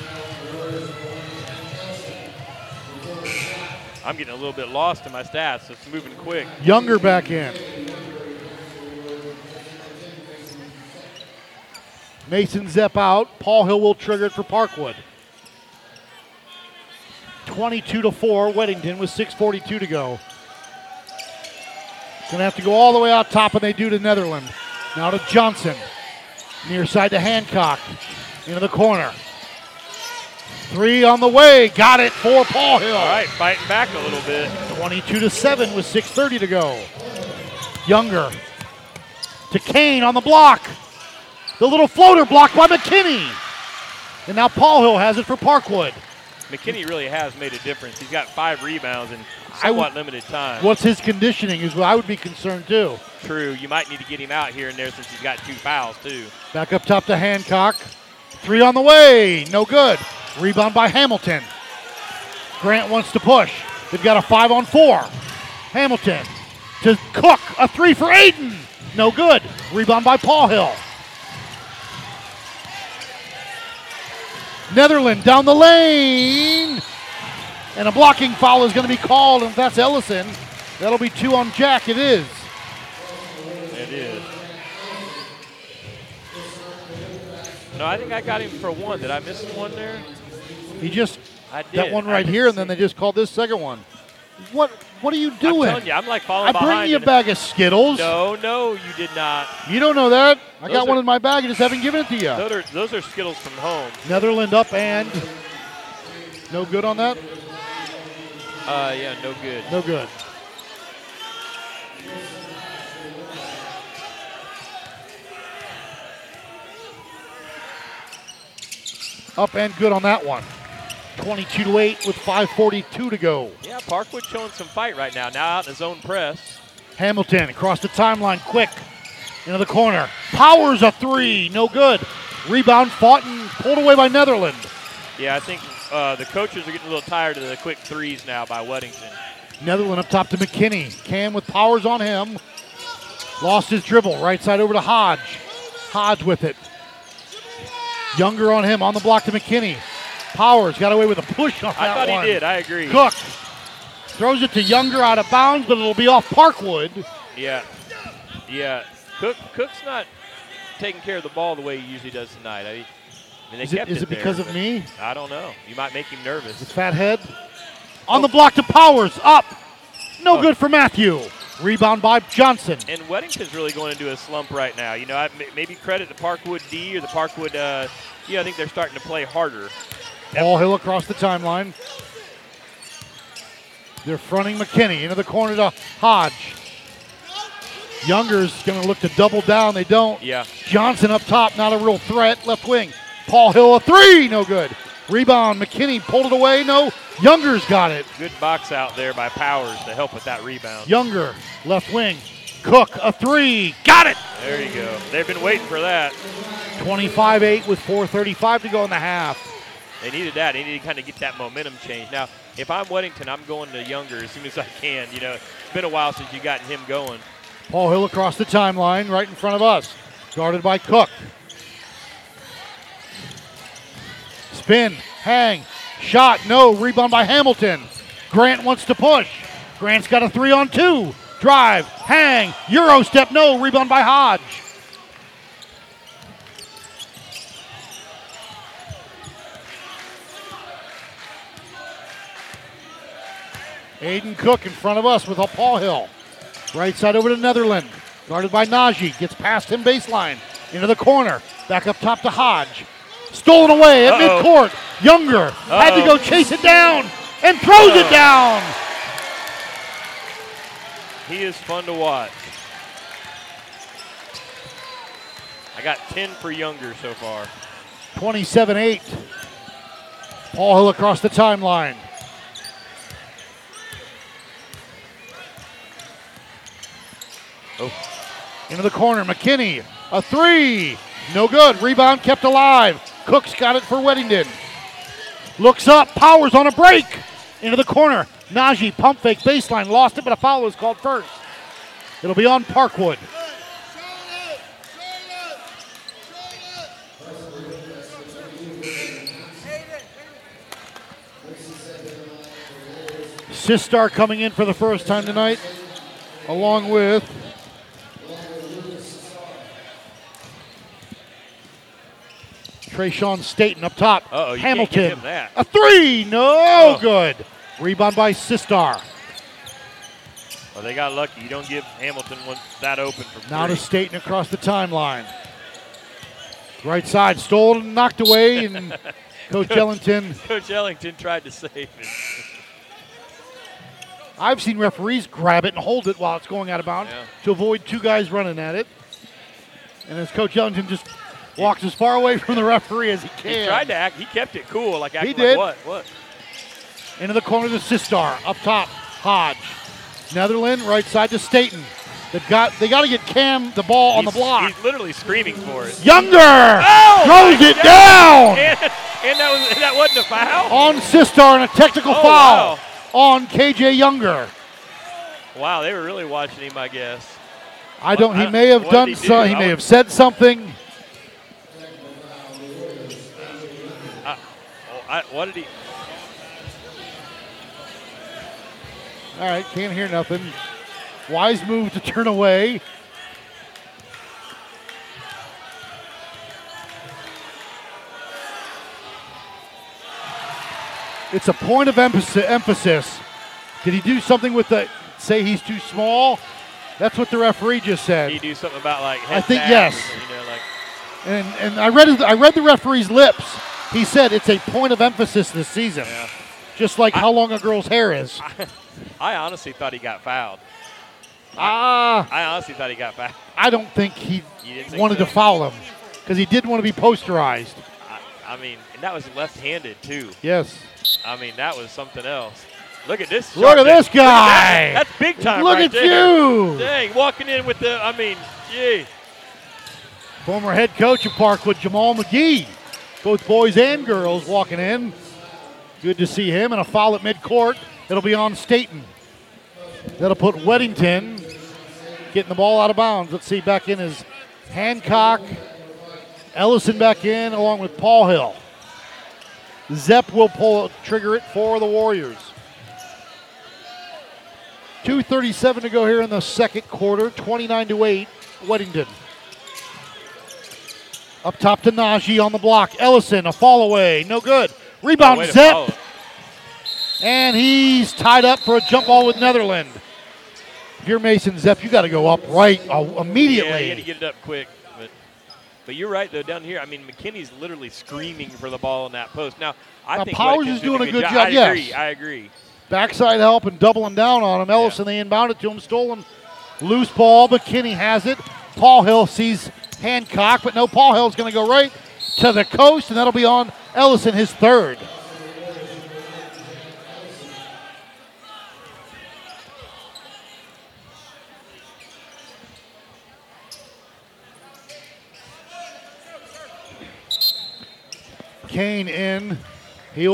S5: I'm getting a little bit lost in my stats, so it's moving quick.
S4: Younger back in. Mason Zepp out. Paul Hill will trigger it for Parkwood. twenty-two to four, Weddington with six forty-two to go. Gonna have to go all the way out top, and they do to Netherland. Now to Johnson. Near side to Hancock. Into the corner. Three on the way. Got it for Paul Hill.
S5: All right, fighting back a little bit.
S4: twenty-two to seven with six thirty to go. Younger. To Kane on the block. The little floater blocked by McKinney. And now Paul Hill has it for Parkwood.
S5: McKinney really has made a difference. He's got five rebounds in somewhat limited time.
S4: What's his conditioning is what I would be concerned too.
S5: True. You might need to get him out here and there since he's got two fouls too.
S4: Back up top to Hancock. Three on the way. No good. Rebound by Hamilton. Grant wants to push. They've got a five on four. Hamilton to Cook. A three for Aiden. No good. Rebound by Paul Hill. Netherland down the lane. And a blocking foul is going to be called, and if that's Ellison, that'll be two on Jack. It is.
S5: It is. No, I think I got him for one. Did I miss one there?
S4: He just,
S5: I did.
S4: that one right here, and then they just called this second one. What What are you doing?
S5: I'm telling you, I'm like falling
S4: I
S5: behind.
S4: bring you a bag of Skittles.
S5: No, no, you did not.
S4: You don't know that. I
S5: Those
S4: got
S5: are,
S4: one in my bag. I just haven't given it to you.
S5: Those are, those are Skittles from home.
S4: Netherland up and no good on that?
S5: Uh, yeah, no good.
S4: No good. Up and good on that one. twenty-two to eight with five forty-two to go.
S5: Yeah, Parkwood showing some fight right now. Now out in his own press.
S4: Hamilton across the timeline, quick. Into the corner. Powers a three, no good. Rebound fought and pulled away by Netherland.
S5: Yeah, I think uh, the coaches are getting a little tired of the quick threes now by Weddington.
S4: Netherland up top to McKinney. Cam with Powers on him. Lost his dribble. Right side over to Hodge. Hodge with it. Younger on him on the block to McKinney. Powers got away with a push on that one.
S5: I thought one. he did. I agree.
S4: Cook throws it to Younger out of bounds, but it'll be off Parkwood.
S5: Yeah. Yeah. Cook Cook's not taking care of the ball the way he usually does tonight. I mean, they
S4: is it,
S5: kept
S4: is
S5: it
S4: it because
S5: there,
S4: of me?
S5: I don't know. You might make him nervous.
S4: His fat head. On the block to Powers. Up. No
S5: oh.
S4: good for Matthew. Rebound by Johnson.
S5: And Weddington's really going into a slump right now. You know, I, maybe credit the Parkwood D or the Parkwood, uh, yeah, I think they're starting to play harder.
S4: Paul Hill across the timeline. They're fronting McKinney into the corner to Hodge. Younger's going to look to double down. They don't.
S5: Yeah.
S4: Johnson up top, not a real threat. Left wing. Paul Hill, a three, no good. Rebound, McKinney pulled it away, no. Younger's got it.
S5: Good box out there by Powers to help with that rebound.
S4: Younger, left wing. Cook, a three, got it.
S5: There you go. They've been waiting for that.
S4: twenty-five eight with four thirty-five to go in the half.
S5: They needed that. They needed to kind of get that momentum change. Now, if I'm Weddington, I'm going to Younger as soon as I can. You know, it's been a while since you've gotten him going.
S4: Paul Hill across the timeline, right in front of us. Guarded by Cook. Spin, hang, shot, no. Rebound by Hamilton. Grant wants to push. Grant's got a three on two. Drive, hang, Euro step, no. Rebound by Hodge. Aiden Cook in front of us with a Paul Hill. Right side over to Netherland. Guarded by Najee. Gets past him baseline. Into the corner. Back up top to Hodge. Stolen away at
S5: Uh-oh.
S4: midcourt. Younger
S5: Uh-oh.
S4: had to go chase it down and throws
S5: Uh-oh.
S4: it down.
S5: He is fun to watch. I got ten for Younger so far.
S4: twenty-seven eight. Paul Hill across the timeline.
S5: Oh.
S4: Into the corner, McKinney, a three, no good. Rebound kept alive. Cook's got it for Weddington. Looks up, Powers on a break. Into the corner, Najee pump fake baseline, lost it, but a foul was called first. It'll be on Parkwood. Sistar coming in for the first time tonight, along with Trayshawn Staten up top.
S5: Uh-oh, you
S4: Hamilton,
S5: can't give him that.
S4: a three, no
S5: Oh.
S4: good. Rebound by Sistar.
S5: Well, they got lucky. You don't give Hamilton one that open for
S4: Now
S5: three.
S4: to Staten across the timeline. Right side, stolen and knocked away, and Coach Ellington.
S5: Coach Ellington tried to save it.
S4: I've seen referees grab it and hold it while it's going out of bounds
S5: Yeah.
S4: to avoid two guys running at it. And as Coach Ellington just walks as far away from the referee as he can.
S5: He tried to act. He kept it cool. Like acting
S4: did.
S5: Like what? What?
S4: Into the corner to Sistar. Up top, Hodge. Netherland, right side to Staten. They've got, they got to get Cam the ball on the
S5: He's-
S4: block.
S5: He's literally screaming for it.
S4: Younger
S5: Oh,
S4: throws
S5: my
S4: it
S5: God.
S4: down
S5: And, and that was that wasn't a foul.
S4: on Sistar and a technical
S5: Oh,
S4: foul
S5: wow.
S4: on K J Younger.
S5: Wow, they were really watching him, I guess.
S4: I don't. He
S5: I-
S4: may have
S5: what
S4: done
S5: did he do?
S4: so. He
S5: I
S4: may
S5: would-
S4: have said something.
S5: I, oh, I, what did he?
S4: All right, can't hear nothing. Wise move to turn away. It's a point of emphasis. emphasis. Did he do something with the, say he's too small? That's what the referee just said.
S5: Did he do something about like?
S4: I
S5: head
S4: think
S5: tap
S4: yes.
S5: or something, You know, like
S4: And and I read his, I read the referee's lips. He said it's a point of emphasis this season.
S5: Yeah.
S4: Just like how long a girl's hair is.
S5: I honestly thought he got fouled.
S4: Ah,
S5: I honestly thought he got fouled.
S4: I don't think he
S5: You didn't think
S4: wanted
S5: so?
S4: to foul him because he did want to be posterized.
S5: I, I mean, and that was left-handed too.
S4: Yes.
S5: I mean, that was something else. Look at this.
S4: Look at
S5: sharp-
S4: this
S5: look at that.
S4: guy.
S5: That's big time
S4: Look
S5: right
S4: at
S5: there.
S4: you.
S5: Dang, walking in with the, I mean, gee.
S4: Former head coach of Parkwood, Jamal McGee. Both boys and girls walking in. Good to see him. And a foul at midcourt. It'll be on Staten. That'll put Weddington getting the ball out of bounds. Let's see, back in is Hancock. Ellison back in along with Paul Hill. Zepp will pull trigger it for the Warriors. two thirty-seven to go here in the second quarter. twenty-nine to eight, Weddington. Up top to Najee on the block. Ellison, a fall away. No good. Rebound,
S5: Way to
S4: Zepp.
S5: follow.
S4: And he's tied up for a jump ball with Netherland. If you're Mason Zepp, you got to go up right uh, immediately.
S5: Yeah, you got to get it up quick. But, but you're right, though, down here. I mean, McKinney's literally screaming for the ball in that post. Now, I
S4: now
S5: think
S4: Powers
S5: Weddington's
S4: is doing a good job.
S5: I
S4: yes.
S5: agree. I agree.
S4: Backside help and doubling down on him. Ellison, yeah. They inbound it to him, stolen loose ball. McKinney has it. Paul Hill sees Hancock, but no, Paul Hill's going to go right to the coast, and that'll be on Ellison, his third. Kane in. He'll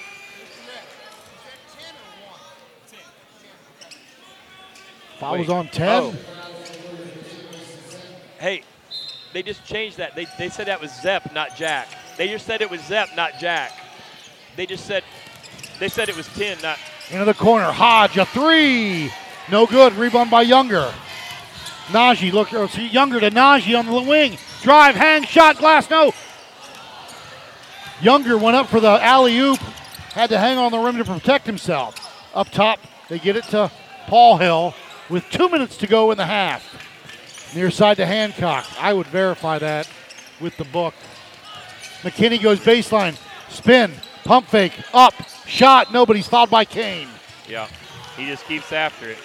S4: foul was on ten.
S5: Oh. Hey, they just changed that. They, they said that was Zepp, not Jack. They just said it was Zepp, not Jack. They just said they said it was ten, not.
S4: Into the corner. Hodge, a three. No good. Rebound by Younger. Najee, look, or see Younger to Najee on the wing. Drive, hang, shot, glass, no. Younger went up for the alley-oop. Had to hang on the rim to protect himself. Up top, they get it to Paul Hill with two minutes to go in the half. Near side to Hancock. I would verify that with the book. McKinney goes baseline. Spin. Pump fake. Up. Shot. Nobody's fouled by Kane.
S5: Yeah. He just keeps after it.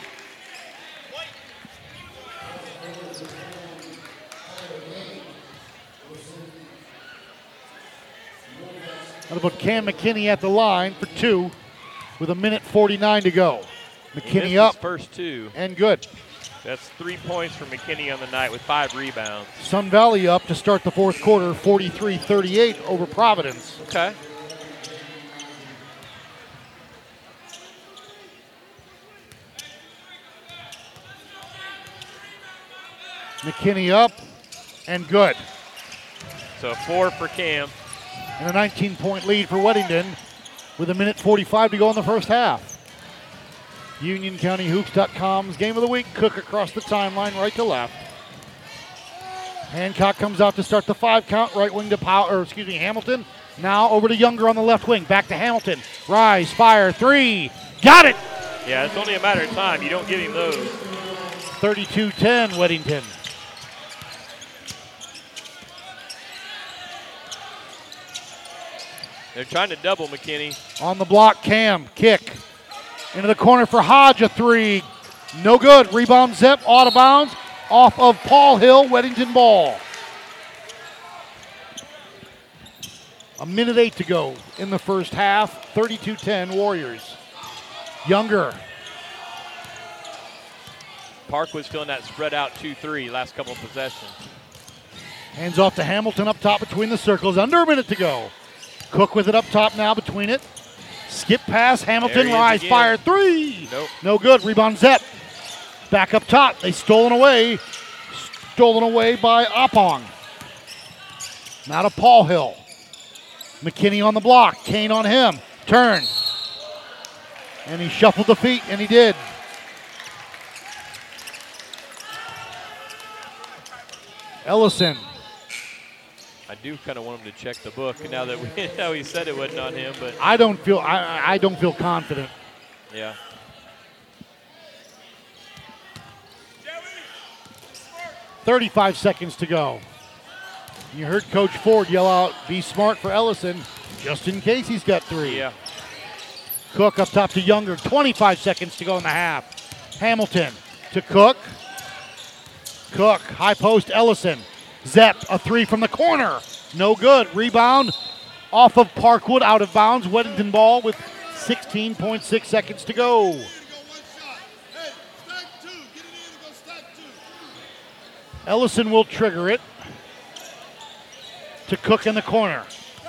S4: That'll put Cam McKinney at the line for two with a minute forty-nine to go. McKinney up.
S5: His first two.
S4: And good.
S5: That's three points for McKinney on the night with five rebounds.
S4: Sun Valley up to start the fourth quarter, forty-three thirty-eight over Providence.
S5: Okay.
S4: McKinney up and good.
S5: So four for Cam.
S4: And a nineteen-point lead for Weddington with a minute forty-five to go in the first half. Union County Hoops dot com's Game of the Week. Cook across the timeline, right to left. Hancock comes out to start the five count, right wing to Powell, or excuse me, Hamilton. Now over to Younger on the left wing, back to Hamilton. Rise, fire, three, got it!
S5: Yeah, it's only a matter of time. You don't give him those.
S4: thirty-two ten, Weddington.
S5: They're trying to double McKinney.
S4: On the block, Cam, kick. Into the corner for Hodge, a three. No good. Rebound, Zepp, out of bounds. Off of Paul Hill, Weddington ball. A minute eight to go in the first half. thirty-two ten Warriors. Younger.
S5: Park was feeling that spread out two three last couple of possessions.
S4: Hands off to Hamilton up top between the circles. Under a minute to go. Cook with it up top now between it. Skip pass, Hamilton, rise, fire, three.
S5: Nope.
S4: No good. Rebound, Zepp. Back up top. They stolen away. Stolen away by Oppong. Now to Paul Hill. McKinney on the block. Kane on him. Turn. And he shuffled the feet, and he did. Ellison.
S5: I do kind of want him to check the book now that we know he said it wasn't on him, but
S4: I don't feel I, I don't feel confident.
S5: Yeah.
S4: thirty-five seconds to go. You heard Coach Ford yell out, "Be smart" for Ellison, just in case he's got three.
S5: Yeah.
S4: Cook up top to Younger. twenty-five seconds to go in the half. Hamilton to Cook. Cook, high post, Ellison. Zepp, a three from the corner. No good. Rebound off of Parkwood, out of bounds. Weddington ball with sixteen point six seconds to go. Ellison will trigger it to Cook in the corner.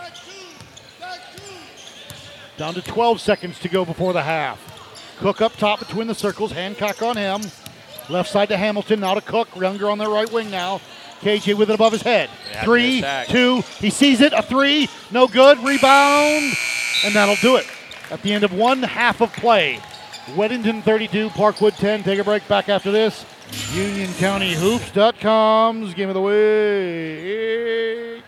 S4: Down to twelve seconds to go before the half. Cook up top between the circles. Hancock on him. Left side to Hamilton. Now to Cook. Younger on the right wing now. K J with it above his head.
S5: Yeah,
S4: three, two. He sees it. A three. No good. Rebound. And that'll do it. At the end of one half of play. Weddington thirty-two, Parkwood ten. Take a break. Back after this. Union County Hoops dot com's Game of the Week.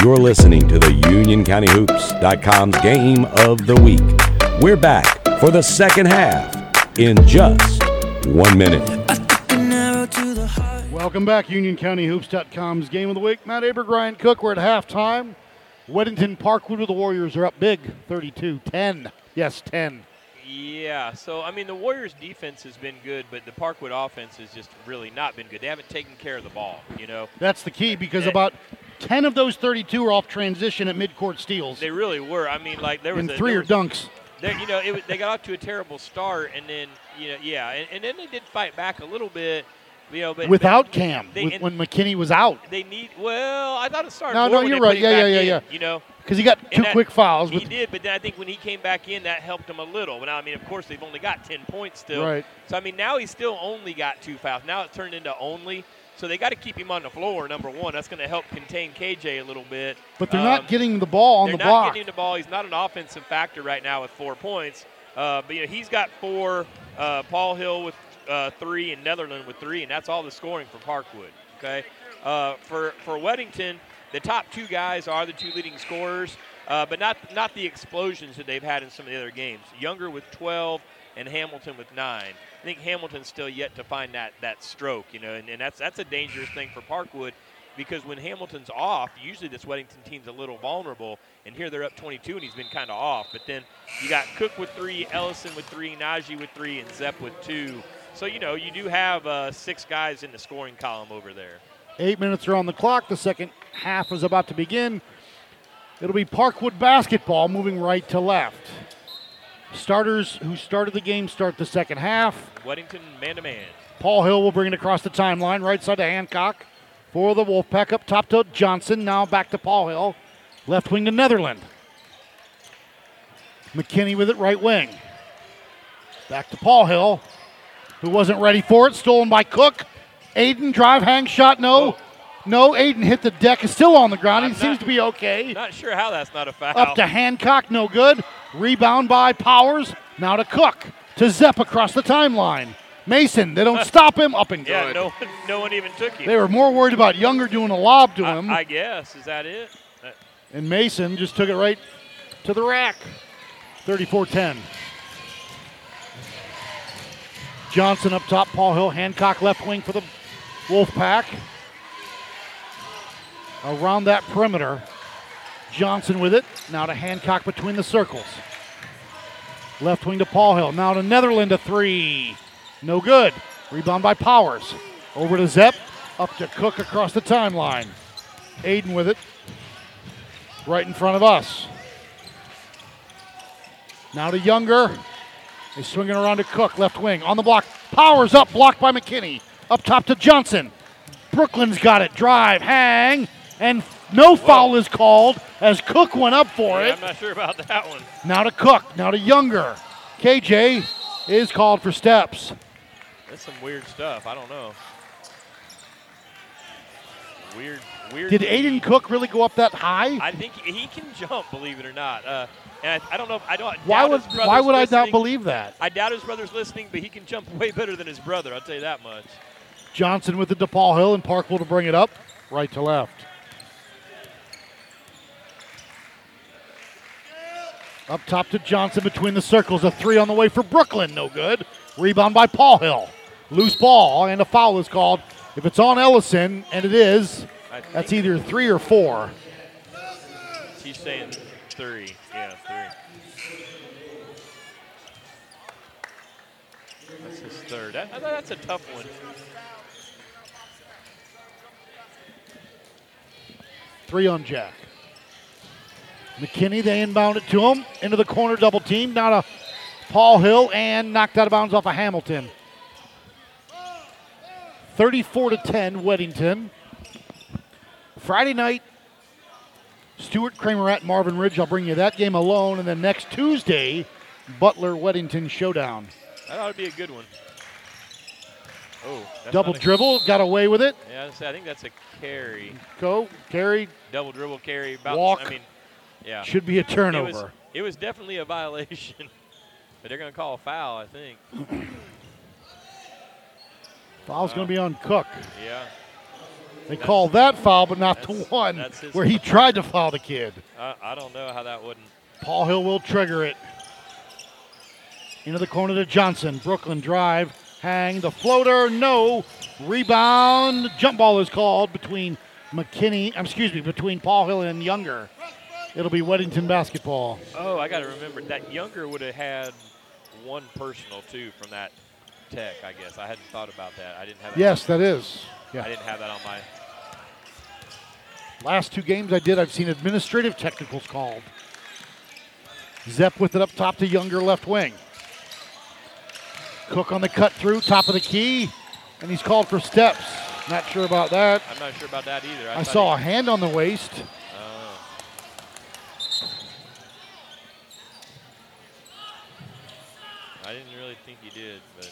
S3: You're listening to the Union County Hoops dot com's Game of the Week. We're back for the second half in just one minute.
S4: Welcome back, Union County Hoops dot com's Game of the Week. Matt Aberg, Ryan Cook, we're at halftime. Weddington Parkwood with the Warriors are up big, thirty-two ten. Yes, ten.
S5: Yeah, so, I mean, the Warriors' defense has been good, but the Parkwood offense has just really not been good. They haven't taken care of the ball, you know.
S4: That's the key, because
S5: And-
S4: about ten of those thirty-two are off transition at midcourt steals.
S5: They really were. I mean, like, there was
S4: And
S5: a,
S4: three
S5: there
S4: are
S5: was,
S4: dunks.
S5: there, you know, it, was- they got off to a terrible start, and then, you know, yeah, and, and then they did fight back a little bit, you know, but
S4: Without Cam,
S5: they-
S4: with-
S5: and-
S4: when McKinney was out.
S5: they need, well, I thought it started
S4: No,
S5: more
S4: no,
S5: when
S4: you're
S5: they put
S4: right.
S5: him
S4: Yeah,
S5: back
S4: yeah, yeah,
S5: in,
S4: yeah.
S5: you know.
S4: Because he got two
S5: And that-
S4: quick fouls.
S5: He
S4: With,
S5: did, but then I think when he came back in, that helped him a little. Now, I mean, of course, they've only got ten points still.
S4: Right.
S5: So, I mean, now he's still only got two fouls. Now it's turned into only. So they got to keep him on the floor, number one. That's going to help contain K J a little bit.
S4: but they're
S5: Um,
S4: not getting the ball on
S5: They're
S4: the
S5: not
S4: block.
S5: getting the ball. He's not an offensive factor right now with four points. Uh, but, you know, he's got four. Uh, Paul Hill with uh, three and Netherland with three, and that's all the scoring for Parkwood. Okay. Uh, for, for Weddington, the top two guys are the two leading scorers. Uh, but not not the explosions that they've had in some of the other games. Younger with twelve and Hamilton with nine. I think Hamilton's still yet to find that that stroke, you know, and, and that's that's a dangerous thing for Parkwood, because when Hamilton's off, usually this Weddington team's a little vulnerable, and here they're up twenty-two and he's been kind of off. But then you got Cook with three, Ellison with three, Najee with three, and Zepp with two. So, you know, you do have uh, six guys in the scoring column over there.
S4: Eight minutes are on the clock. The second half is about to begin. It'll be Parkwood basketball moving right to left. Starters who started the game start the second half.
S5: Weddington man-to-man.
S4: Paul Hill will bring it across the timeline, right side to Hancock. For the Wolfpack, up top to Johnson. Now back to Paul Hill. Left wing to Netherland. McKinney with it, right wing. Back to Paul Hill, who wasn't ready for it. Stolen by Cook. Aiden, drive, hang shot, no.
S5: Oh.
S4: No, Aiden hit the deck, is still on the ground.
S5: I'm
S4: he seems
S5: not-
S4: to be okay.
S5: Not sure how that's not a foul.
S4: Up to Hancock, no good. Rebound by Powers. Now to Cook. To Zepp across the timeline. Mason, they don't stop him. Up and good.
S5: Yeah, no one, no one even took him.
S4: They were more worried about Younger doing a lob to him.
S5: I, I guess. Is that it? Uh,
S4: and Mason just took it right to the rack. thirty-four ten. Johnson up top, Paul Hill. Hancock left wing for the Wolfpack. Around that perimeter. Johnson with it. Now to Hancock between the circles. Left wing to Paul Hill. Now to Netherland, a three. No good. Rebound by Powers. Over to Zepp. Up to Cook across the timeline. Aiden with it. Right in front of us. Now to Younger. They swing it around to Cook. Left wing. On the block. Powers up. Blocked by McKinney. Up top to Johnson. Brooklyn's got it. Drive. Hang. And no foul is called as Cook went up for
S5: yeah,
S4: it.
S5: I'm not sure about that one.
S4: Now to Cook. Now to Younger. K J is called for steps.
S5: That's some weird stuff. I don't know. Weird, weird.
S4: Did Aiden Cook really go up that high?
S5: I think he can jump, believe it or not. Uh, and I, I don't know. If, I don't.
S4: Why
S5: doubt
S4: would
S5: his brother's
S4: why would I not
S5: listening.
S4: believe that?
S5: I doubt his brother's listening, but he can jump way better than his brother. I'll tell you that much.
S4: Johnson with it to Paul Hill and Parkville to bring it up. Right to left. Up top to Johnson between the circles. A three on the way for Brooklyn. No good. Rebound by Paul Hill. Loose ball and a foul is called. If it's on Ellison, and it is,
S5: I think
S4: that's either three or four.
S5: He's saying three. Yeah, three. That's his third. That, I thought that's a tough one.
S4: Three on Jack. McKinney, they inbound it to him. Into the corner, double team. Now to Paul Hill and knocked out of bounds off of Hamilton. thirty-four to ten, Weddington. Friday night, Stuart Kramer at Marvin Ridge. I'll bring you that game alone. And then next Tuesday, Butler-Weddington showdown.
S5: That ought to be a good one. Oh, that's
S4: Double
S5: not a-
S4: dribble, got away with it.
S5: Yeah, I was gonna say, I think that's a carry.
S4: Go, carry,
S5: Double dribble carry. About
S4: Walk.
S5: I mean, yeah.
S4: should be a
S5: It was,
S4: turnover.
S5: it was definitely a violation, but they're going to call a foul, I think.
S4: Foul's going to be on Cook.
S5: Yeah.
S4: They call that foul, but not the one where he tried to foul the kid.
S5: I, I don't know how that wouldn't.
S4: Paul Hill will trigger it. Into the corner to Johnson. Brooklyn drive, hang, the floater, no. Rebound, jump ball is called between McKinney, excuse me, between Paul Hill and Younger. It'll be Weddington basketball.
S5: Oh, I got to remember, that Younger would have had one personal, too, from that tech, I guess. I hadn't thought about that. I didn't have that.
S4: Yes, that is. Yeah.
S5: I didn't have that on my.
S4: Last two games I did, I've seen administrative technicals called. Zepp with it up top to Younger, left wing. Cook on the cut through, top of the key, and he's called for steps. Not sure about that.
S5: I'm not sure about that either. I,
S4: I saw a hand on the waist.
S5: Oh. I didn't really think he did, but.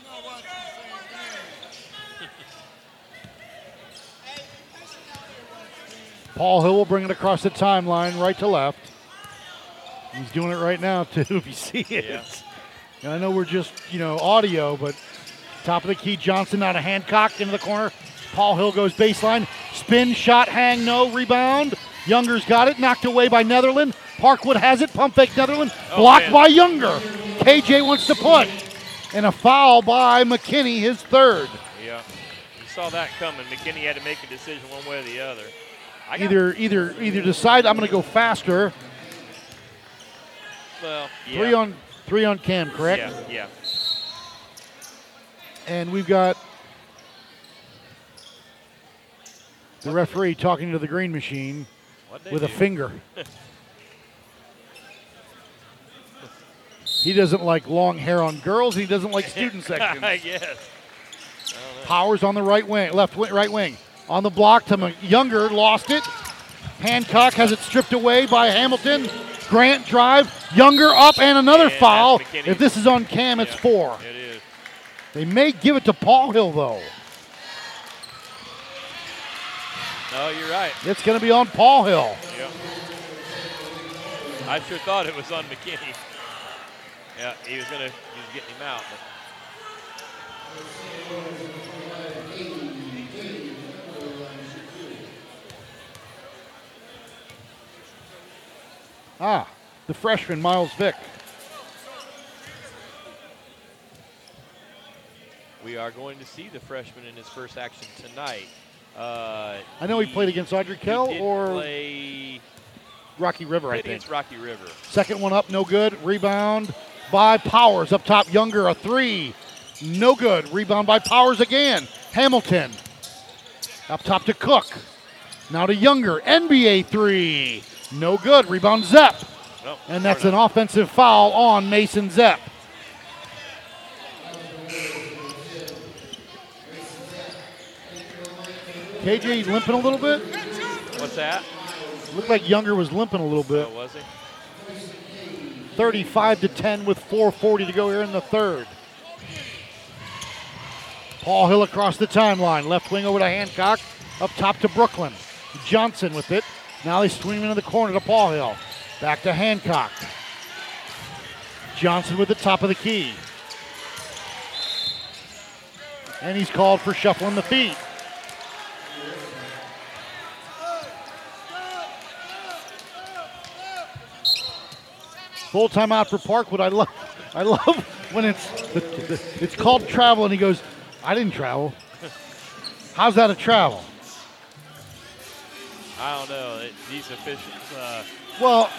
S4: Paul Hill will bring it across the timeline, right to left. He's doing it right now, too, if you see it.
S5: Yeah.
S4: And I know we're just, you know, audio, but top of the key, Johnson out of Hancock into the corner. Paul Hill goes baseline. Spin, shot, hang, no, rebound. Younger's got it, knocked away by Netherland. Parkwood has it, pump fake Netherland.
S5: Oh,
S4: blocked
S5: man.
S4: by Younger. K J wants to push. And a foul by McKinney, his third.
S5: Yeah, you saw that coming. McKinney had to make a decision one way or the other. I got,
S4: Either, either, either decide I'm going to go faster.
S5: well, yeah.
S4: Three on, three on Cam, correct?
S5: Yeah, yeah.
S4: And we've got the referee talking to the green machine
S5: What'd they
S4: with a
S5: do?
S4: finger. He doesn't like long hair on girls. He doesn't like student sections.
S5: I guess. I don't know.
S4: Powers on the right wing, left wing, right wing. On the block to M- Younger, lost it. Hancock has it stripped away by Hamilton. Grant drive, Younger up, and another
S5: And
S4: foul.
S5: that's McKinney.
S4: If this is on Cam, it's
S5: Yeah,
S4: four.
S5: It is.
S4: They may give it to Paul Hill, though.
S5: No, you're right.
S4: It's going to be on Paul Hill.
S5: Yeah. I sure thought it was on McKinney. Yeah, he was gonna, he was getting him out. But.
S4: Ah, the freshman, Miles Vick.
S5: We are going to see the freshman in his first action tonight. Uh,
S4: I know he played against Audrey
S5: he
S4: Kell
S5: did
S4: or
S5: play
S4: Rocky River, I think.
S5: against Rocky River.
S4: Second one up, no good. Rebound by Powers. Up top, Younger, a three. No good. Rebound by Powers again. Hamilton. Up top to Cook. Now to Younger. N B A three. No good. Rebound Zepp.
S5: No,
S4: And that's
S5: fair
S4: an
S5: enough.
S4: offensive foul on Mason Zepp. K J limping a little bit.
S5: What's that?
S4: Looked like Younger was limping a little bit.
S5: Oh, was he?
S4: thirty-five to ten with four forty to go here in the third. Paul Hill across the timeline. Left wing over to Hancock. Up top to Brooklyn. Johnson with it. Now they swing him into the corner to Paul Hill. Back to Hancock. Johnson with the top of the key. And he's called for shuffling the feet. Full timeout for Parkwood. I love, I love when it's it's called travel, and he goes, "I didn't travel." How's that a travel?
S5: I don't know. It, these officials. Uh,
S4: Well,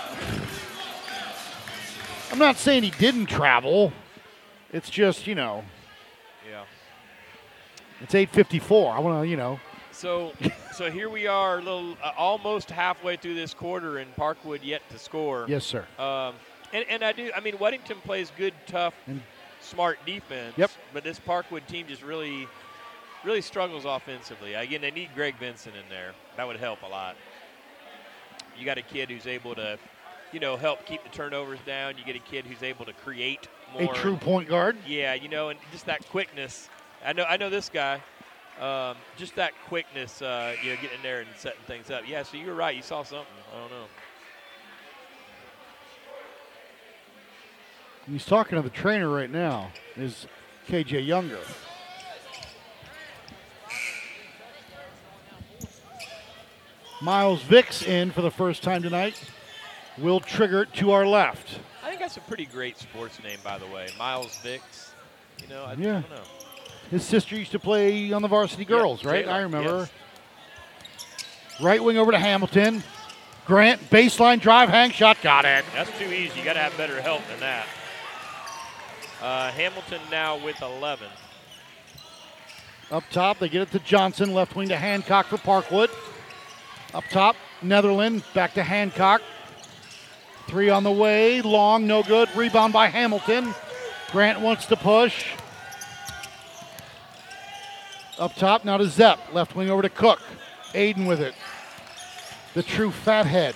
S4: I'm not saying he didn't travel. It's just, you know,
S5: yeah.
S4: it's eight fifty-four. I want to, you know.
S5: So, so here we are, a little, uh, almost halfway through this quarter, and Parkwood yet to score.
S4: Yes, sir.
S5: Um, and, and I do. I mean, Weddington plays good, tough,
S4: And-
S5: smart defense.
S4: Yep.
S5: But this Parkwood team just really, really struggles offensively. Again, they need Greg Benson in there. That would help a lot. You got a kid who's able to, you know, help keep the turnovers down. You get a kid who's able to create more.
S4: A true point guard.
S5: Yeah, you know, and just that quickness. I know, I know this guy. Um, just that quickness, uh, you know, getting in there and setting things up. Yeah, so you're right. You saw something. I don't know.
S4: And he's talking to the trainer right now. Is K J Younger? Miles Vicks in for the first time tonight. Will Triggert to our left.
S5: I think that's a pretty great sports name, by the way. Miles Vicks. You know, I,
S4: Yeah.
S5: I don't know.
S4: His sister used to play on the varsity girls,
S5: Yeah,
S4: right?
S5: Taylor,
S4: I remember.
S5: yes.
S4: Right wing over to Hamilton. Grant, baseline drive, hang shot, got it.
S5: That's too easy. You got to have better help than that. Uh, Hamilton now with eleven.
S4: Up top, they get it to Johnson. Left wing to Hancock for Parkwood. Up top, Netherland. Back to Hancock. Three on the way. Long, no good. Rebound by Hamilton. Grant wants to push. Up top, now to Zepp. Left wing over to Cook. Aiden with it. The true fathead.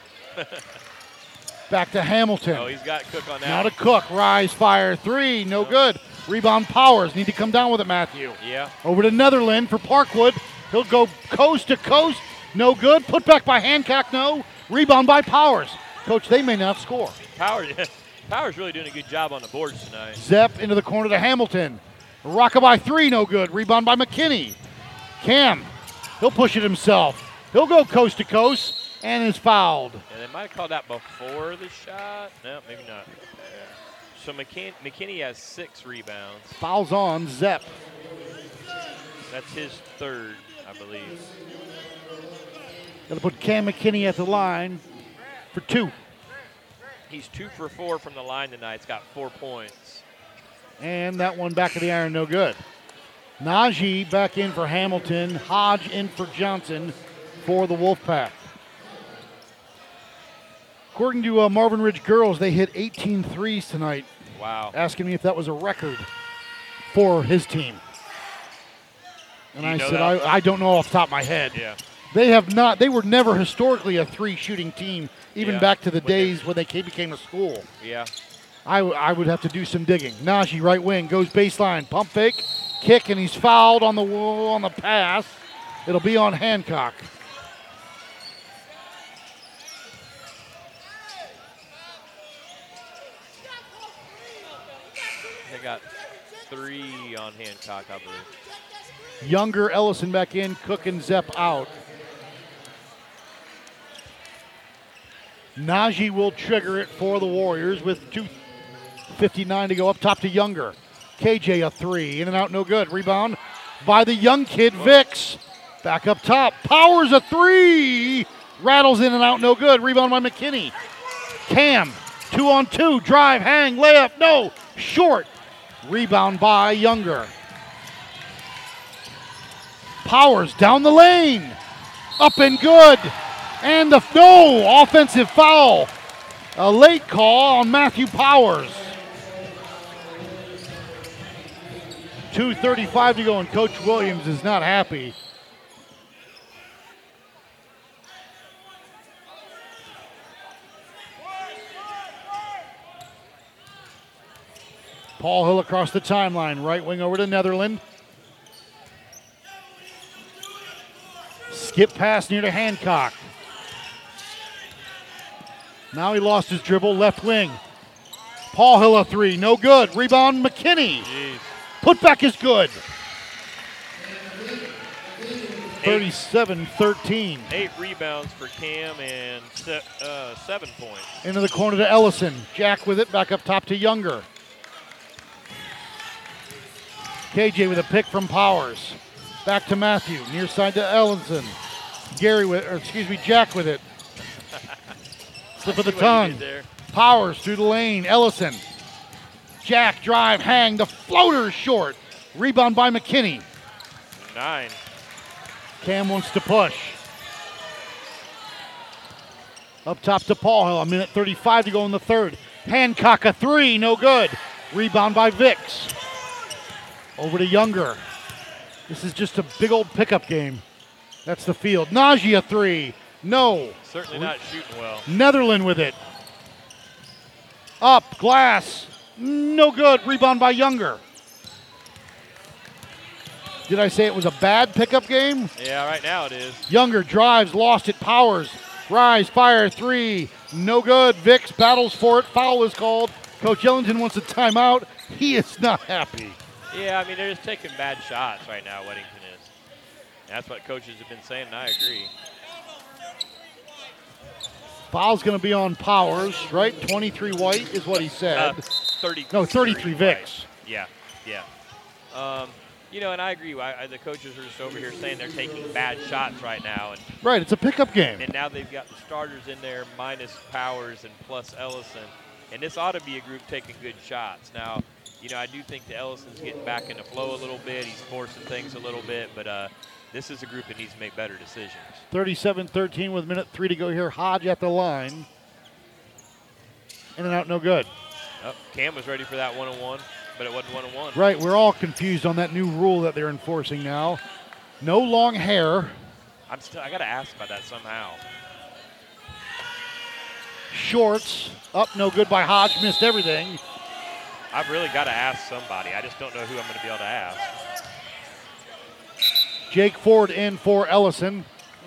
S4: Back to Hamilton.
S5: Oh, he's got Cook on that.
S4: Now to Cook. Rise, fire, three. No good. Rebound Powers. Need to come down with it, Matthew.
S5: Yeah.
S4: Over to Netherland for Parkwood. He'll go coast to coast. No good. Put back by Hancock. No. Rebound by Powers. Coach, they may not score.
S5: Powers, Powers really doing a good job on the boards tonight.
S4: Zepp into the corner to Hamilton. Rockabye three. No good. Rebound by McKinney. Cam. He'll push it himself. He'll go coast to coast and is fouled.
S5: And they might have called that before the shot. No, maybe not. So McKin- McKinney has six rebounds.
S4: Fouls on Zepp.
S5: That's his third, I believe.
S4: Got to put Cam McKinney at the line for two.
S5: He's two for four from the line tonight. He's got four points.
S4: And that one back of the iron, no good. Najee back in for Hamilton. Hodge in for Johnson for the Wolfpack. According to uh, Marvin Ridge girls, they hit eighteen threes tonight.
S5: Wow.
S4: Asking me if that was a record for his team. And
S5: You
S4: I
S5: know
S4: said,
S5: that?
S4: I, I don't know off the top of my head.
S5: Yeah.
S4: They have not, they were never historically a three shooting team, even
S5: Yeah.
S4: back to the
S5: When they-
S4: days when they came, became a school.
S5: Yeah.
S4: I, w- I would have to do some digging. Najee, right wing, goes baseline, pump fake, kick, and he's fouled on the wall on the pass. It'll be on Hancock.
S5: They got three on Hancock, I believe.
S4: Younger, Ellison back in, Cook and Zepp out. Najee will trigger it for the Warriors with two fifty-nine to go. Up top to Younger. K J a three, in and out, no good. Rebound by the young kid, Vicks. Back up top, Powers a three. Rattles in and out, no good. Rebound by McKinney. Cam, two on two, drive, hang, layup, no, short. Rebound by Younger. Powers down the lane. Up and good. And the no offensive foul. A late call on Matthew Powers. two thirty-five to go, and Coach Williams is not happy. Paul Hill across the timeline. Right wing over to Netherland. Skip pass near to Hancock. Now he lost his dribble. Left wing. Paul Hill a three. No good. Rebound McKinney.
S5: Jeez.
S4: Put back is good. thirty-seven thirteen.
S5: Eight rebounds for Cam and se- uh, seven points.
S4: Into the corner to Ellison. Jack with it. Back up top to Younger. K J with a pick from Powers. Back to Matthew. Near side to Ellison. Gary with, or excuse me, Jack with it. Slip of the
S5: See what he
S4: tongue.
S5: did there.
S4: Powers through the lane. Ellison. Jack, drive, hang. The floater is short. Rebound by McKinney.
S5: Nine.
S4: Cam wants to push. Up top to Paul Hill. A minute thirty-five to go in the third. Hancock a three. No good. Rebound by Vicks. Over to Younger. This is just a big old pickup game. That's the field. Najee a three. No.
S5: Certainly not shooting well.
S4: Netherland with it. Up, glass. No good. Rebound by Younger. Did I say it was a bad pickup game?
S5: Yeah, right now it is.
S4: Younger drives, lost it. Powers. Rise, fire, three. No good. Vicks battles for it. Foul is called. Coach Ellington wants a timeout. He is not happy.
S5: Yeah, I mean, they're just taking bad shots right now, Weddington is. That's what coaches have been saying, and I agree.
S4: Foul's going to be on Powers, right? twenty-three White is what he said.
S5: Uh, thirty.
S4: No, thirty-three Vicks.
S5: Yeah, yeah. Um, you know, and I agree. I, I, the coaches are just over here saying they're taking bad shots right now, and
S4: Right, it's a pickup game.
S5: and now they've got the starters in there minus Powers and plus Ellison, and this ought to be a group taking good shots. Now, you know, I do think that Ellison's getting back into flow a little bit. He's forcing things a little bit, but uh, this is a group that needs to make better decisions.
S4: thirty-seven thirteen with minute three to go here. Hodge at the line. In and out, no good.
S5: Oh, Cam was ready for that one-on-one, but it wasn't one-on-one.
S4: Right, we're all confused on that new rule that they're enforcing now. No long hair.
S5: I'm still. I got to ask about that somehow.
S4: Shorts. Up, no good by Hodge. Missed everything.
S5: I've really got to ask somebody. I just don't know who I'm going to be able to ask.
S4: Jake Ford in for Ellison.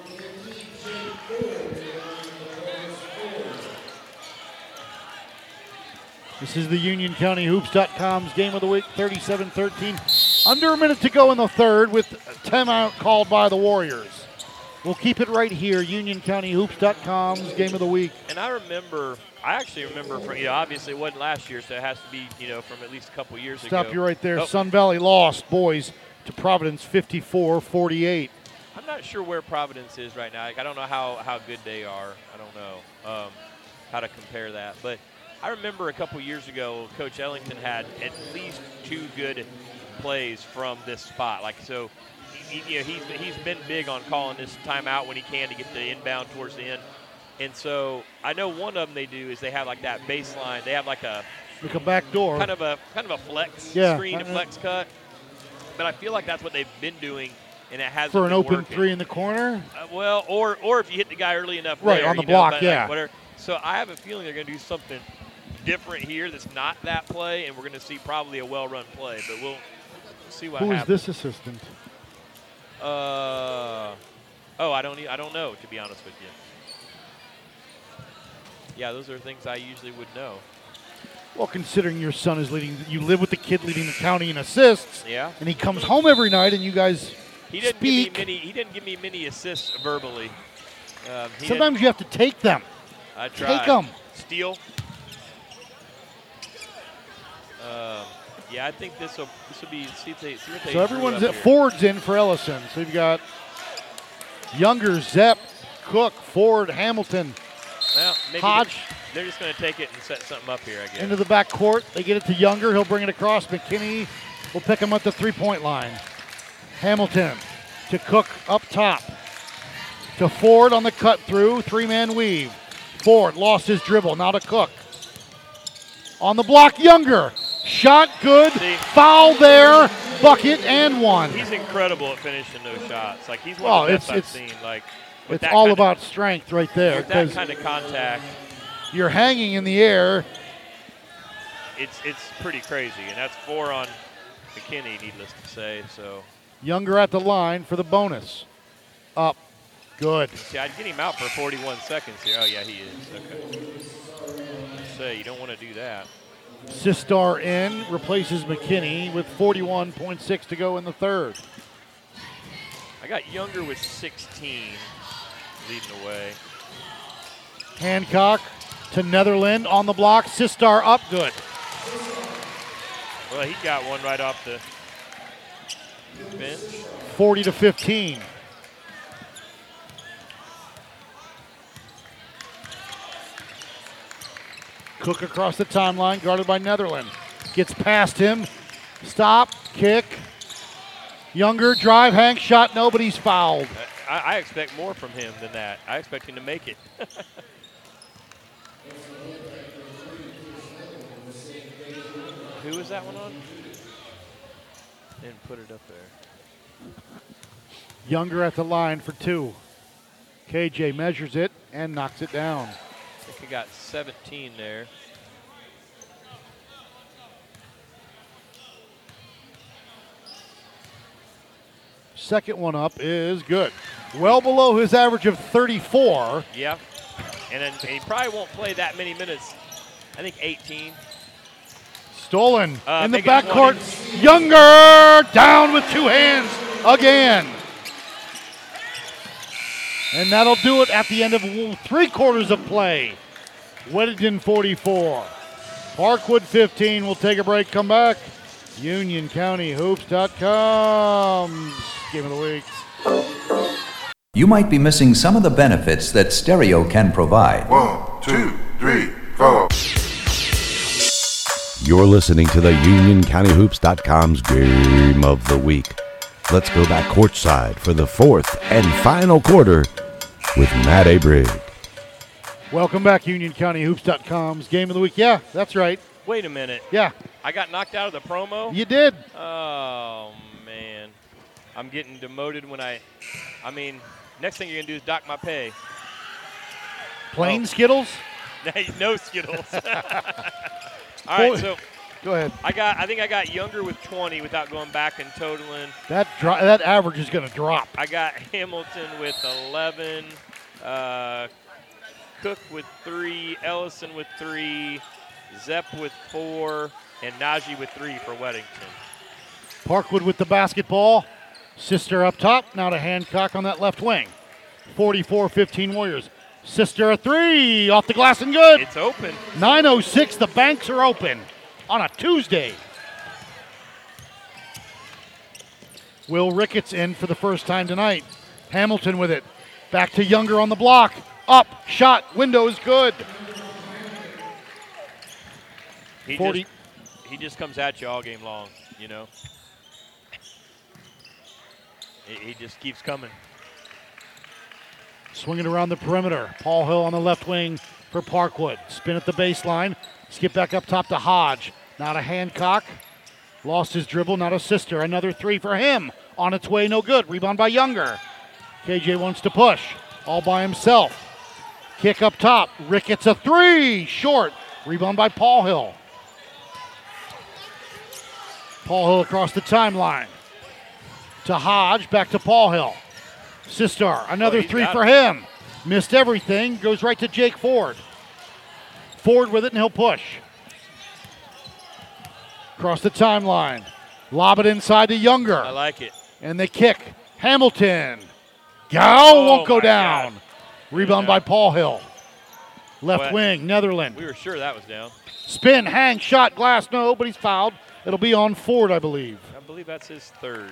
S4: This is the Union County Hoops dot com's game of the week, thirty-seven thirteen. Under a minute to go in the third with a timeout called by the Warriors. We'll keep it right here, Union County Hoops dot com's game of the week.
S5: And I remember, I actually remember, from, you know, obviously it wasn't last year, so it has to be, you know, from at least a couple years
S4: Stop
S5: ago.
S4: you right there.
S5: Oh,
S4: Sun Valley lost, boys, to Providence fifty-four forty-eight.
S5: I'm not sure where Providence is right now. Like, I don't know how, how good they are. I don't know um, how to compare that. But I remember a couple years ago, Coach Ellington had at least two good plays from this spot. Like, so, he, you know, he's, he's been big on calling this timeout when he can to get the inbound towards the end. And so I know one of them they do is they have like that baseline. They have like a
S4: Like a back door.
S5: kind of a kind of a flex
S4: Yeah,
S5: screen, a
S4: uh,
S5: flex cut. But I feel like that's what they've been doing, and it hasn't
S4: for an
S5: been
S4: open
S5: working.
S4: three in the corner.
S5: Uh, well, or or if you hit the guy early enough,
S4: Right,
S5: there,
S4: on the
S5: you know,
S4: block,
S5: but, like,
S4: yeah.
S5: whatever. So I have a feeling they're going to do something different here that's not that play, and we're going to see probably a well-run play. But we'll see what
S4: Who is
S5: happens.
S4: this assistant?
S5: Uh, oh, I don't. e- I don't know, to be honest with you. Yeah, those are things I usually would know.
S4: Well, considering your son is leading, you live with the kid leading the county in assists,
S5: Yeah.
S4: and he comes home every night, and you guys
S5: He didn't
S4: speak.
S5: give me many. He didn't give me many assists verbally. Um, he
S4: Sometimes you have to take them.
S5: didn't- I tried.
S4: Take them.
S5: Steal. Um, yeah, I think this will this will be. See, if they, see what they.
S4: So
S5: drew
S4: everyone's
S5: up
S4: at
S5: here.
S4: Ford's in for Ellison. So you've got Younger, Zepp, Cook, Ford, Hamilton,
S5: Well, maybe
S4: Hodge
S5: They're just going to take it and set something up here, I guess.
S4: into the back court. They get it to Younger. He'll bring it across. McKinney will pick him at the three-point line. Hamilton to Cook up top. To Ford on the cut through. Three-man weave. Ford lost his dribble. Now to Cook. On the block, Younger. Shot good.
S5: See?
S4: Foul there. Bucket and one.
S5: He's incredible at finishing those shots. Like, he's one
S4: Well,
S5: of the best
S4: it's-
S5: I've
S4: it's-
S5: seen. Like, with
S4: It's
S5: that
S4: all
S5: kind of-
S4: about strength right there.
S5: with that
S4: Because
S5: kind of contact.
S4: you're hanging in the air.
S5: It's it's pretty crazy, and that's four on McKinney, needless to say. So,
S4: Younger at the line for the bonus. Up. Good.
S5: see, I'd get him out for forty-one seconds here. Oh yeah, he is. Okay. Say you don't want to do that.
S4: Sistar in, replaces McKinney with forty-one point six to go in the third.
S5: I got Younger with sixteen, leading the way.
S4: Hancock to Netherland on the block. Sistar up. Good.
S5: Well, he got one right off the bench.
S4: forty to fifteen. Cook across the timeline, guarded by Netherland. Gets past him. Stop. Kick. Younger drive, hang shot. Nobody's fouled.
S5: I, I expect more from him than that. I expect him to make it. Who was that one on? Didn't put it up there.
S4: Younger at the line for two. K J measures it and knocks it down.
S5: I think he got seventeen there.
S4: Second one up is good. Well below his average of thirty-four.
S5: Yeah. And then and he probably won't play that many minutes. I think eighteen.
S4: Stolen
S5: Uh,
S4: in the
S5: making it
S4: backcourt. Younger down with two hands again. And that'll do it at the end of three quarters of play. Weddington forty-four, Parkwood fifteen. We'll take a break, come back. Union County Hoops dot com. Game of the week.
S6: You might be missing some of the benefits that stereo can provide.
S2: One, two, three, four.
S3: You're listening to the Union County Hoops dot com's Game of the Week. Let's go back courtside for the fourth and final quarter with Matt Abrig.
S4: Welcome back, Union County Hoops dot com's Game of the Week. Yeah, that's right.
S5: Wait a minute.
S4: Yeah.
S5: I got knocked out of the promo?
S4: You did.
S5: Oh, man. I'm getting demoted when I, I mean, next thing you're going to do is dock my pay.
S4: Plain
S5: Oh.
S4: Skittles?
S5: No Skittles. All right, so
S4: Go ahead.
S5: I got. I think I got Younger with twenty without going back and totaling.
S4: That dro- that average is going to drop.
S5: I got Hamilton with eleven, uh, Cook with three, Ellison with three, Zepp with four, and Najee with three for Weddington.
S4: Parkwood with the basketball. Sister up top. Now to Hancock on that left wing. forty-four fifteen Warriors. Sister a three. Off the glass and good.
S5: It's open.
S4: nine oh six. The banks are open on a Tuesday. Will Ricketts in for the first time tonight. Hamilton with it. Back to Younger on the block. Up. Shot. Window is good.
S5: He
S4: forty.
S5: just he just comes at you all game long, you know. He, he just keeps coming.
S4: Swinging around the perimeter. Paul Hill on the left wing for Parkwood. Spin at the baseline. Skip back up top to Hodge. Now to Hancock. Lost his dribble, not a Sister. Another three for him. On its way, no good. Rebound by Younger. K J wants to push. All by himself. Kick up top. Ricketts a three. Short. Rebound by Paul Hill. Paul Hill across the timeline. To Hodge. Back to Paul Hill. Sistar, another
S5: Oh, he
S4: three
S5: got
S4: for
S5: it.
S4: him. Missed everything. Goes right to Jake Ford. Ford with it, and he'll push. Across the timeline. Lob it inside to Younger.
S5: I like it.
S4: And they kick. Hamilton. Gow
S5: Oh,
S4: won't go
S5: my
S4: down.
S5: God.
S4: Rebound
S5: Yeah.
S4: by Paul Hill. Left
S5: Well,
S4: wing, Netherland.
S5: We were sure that was down.
S4: Spin, hang, shot, glass, no, but he's fouled. It'll be on Ford, I believe.
S5: I believe that's his third.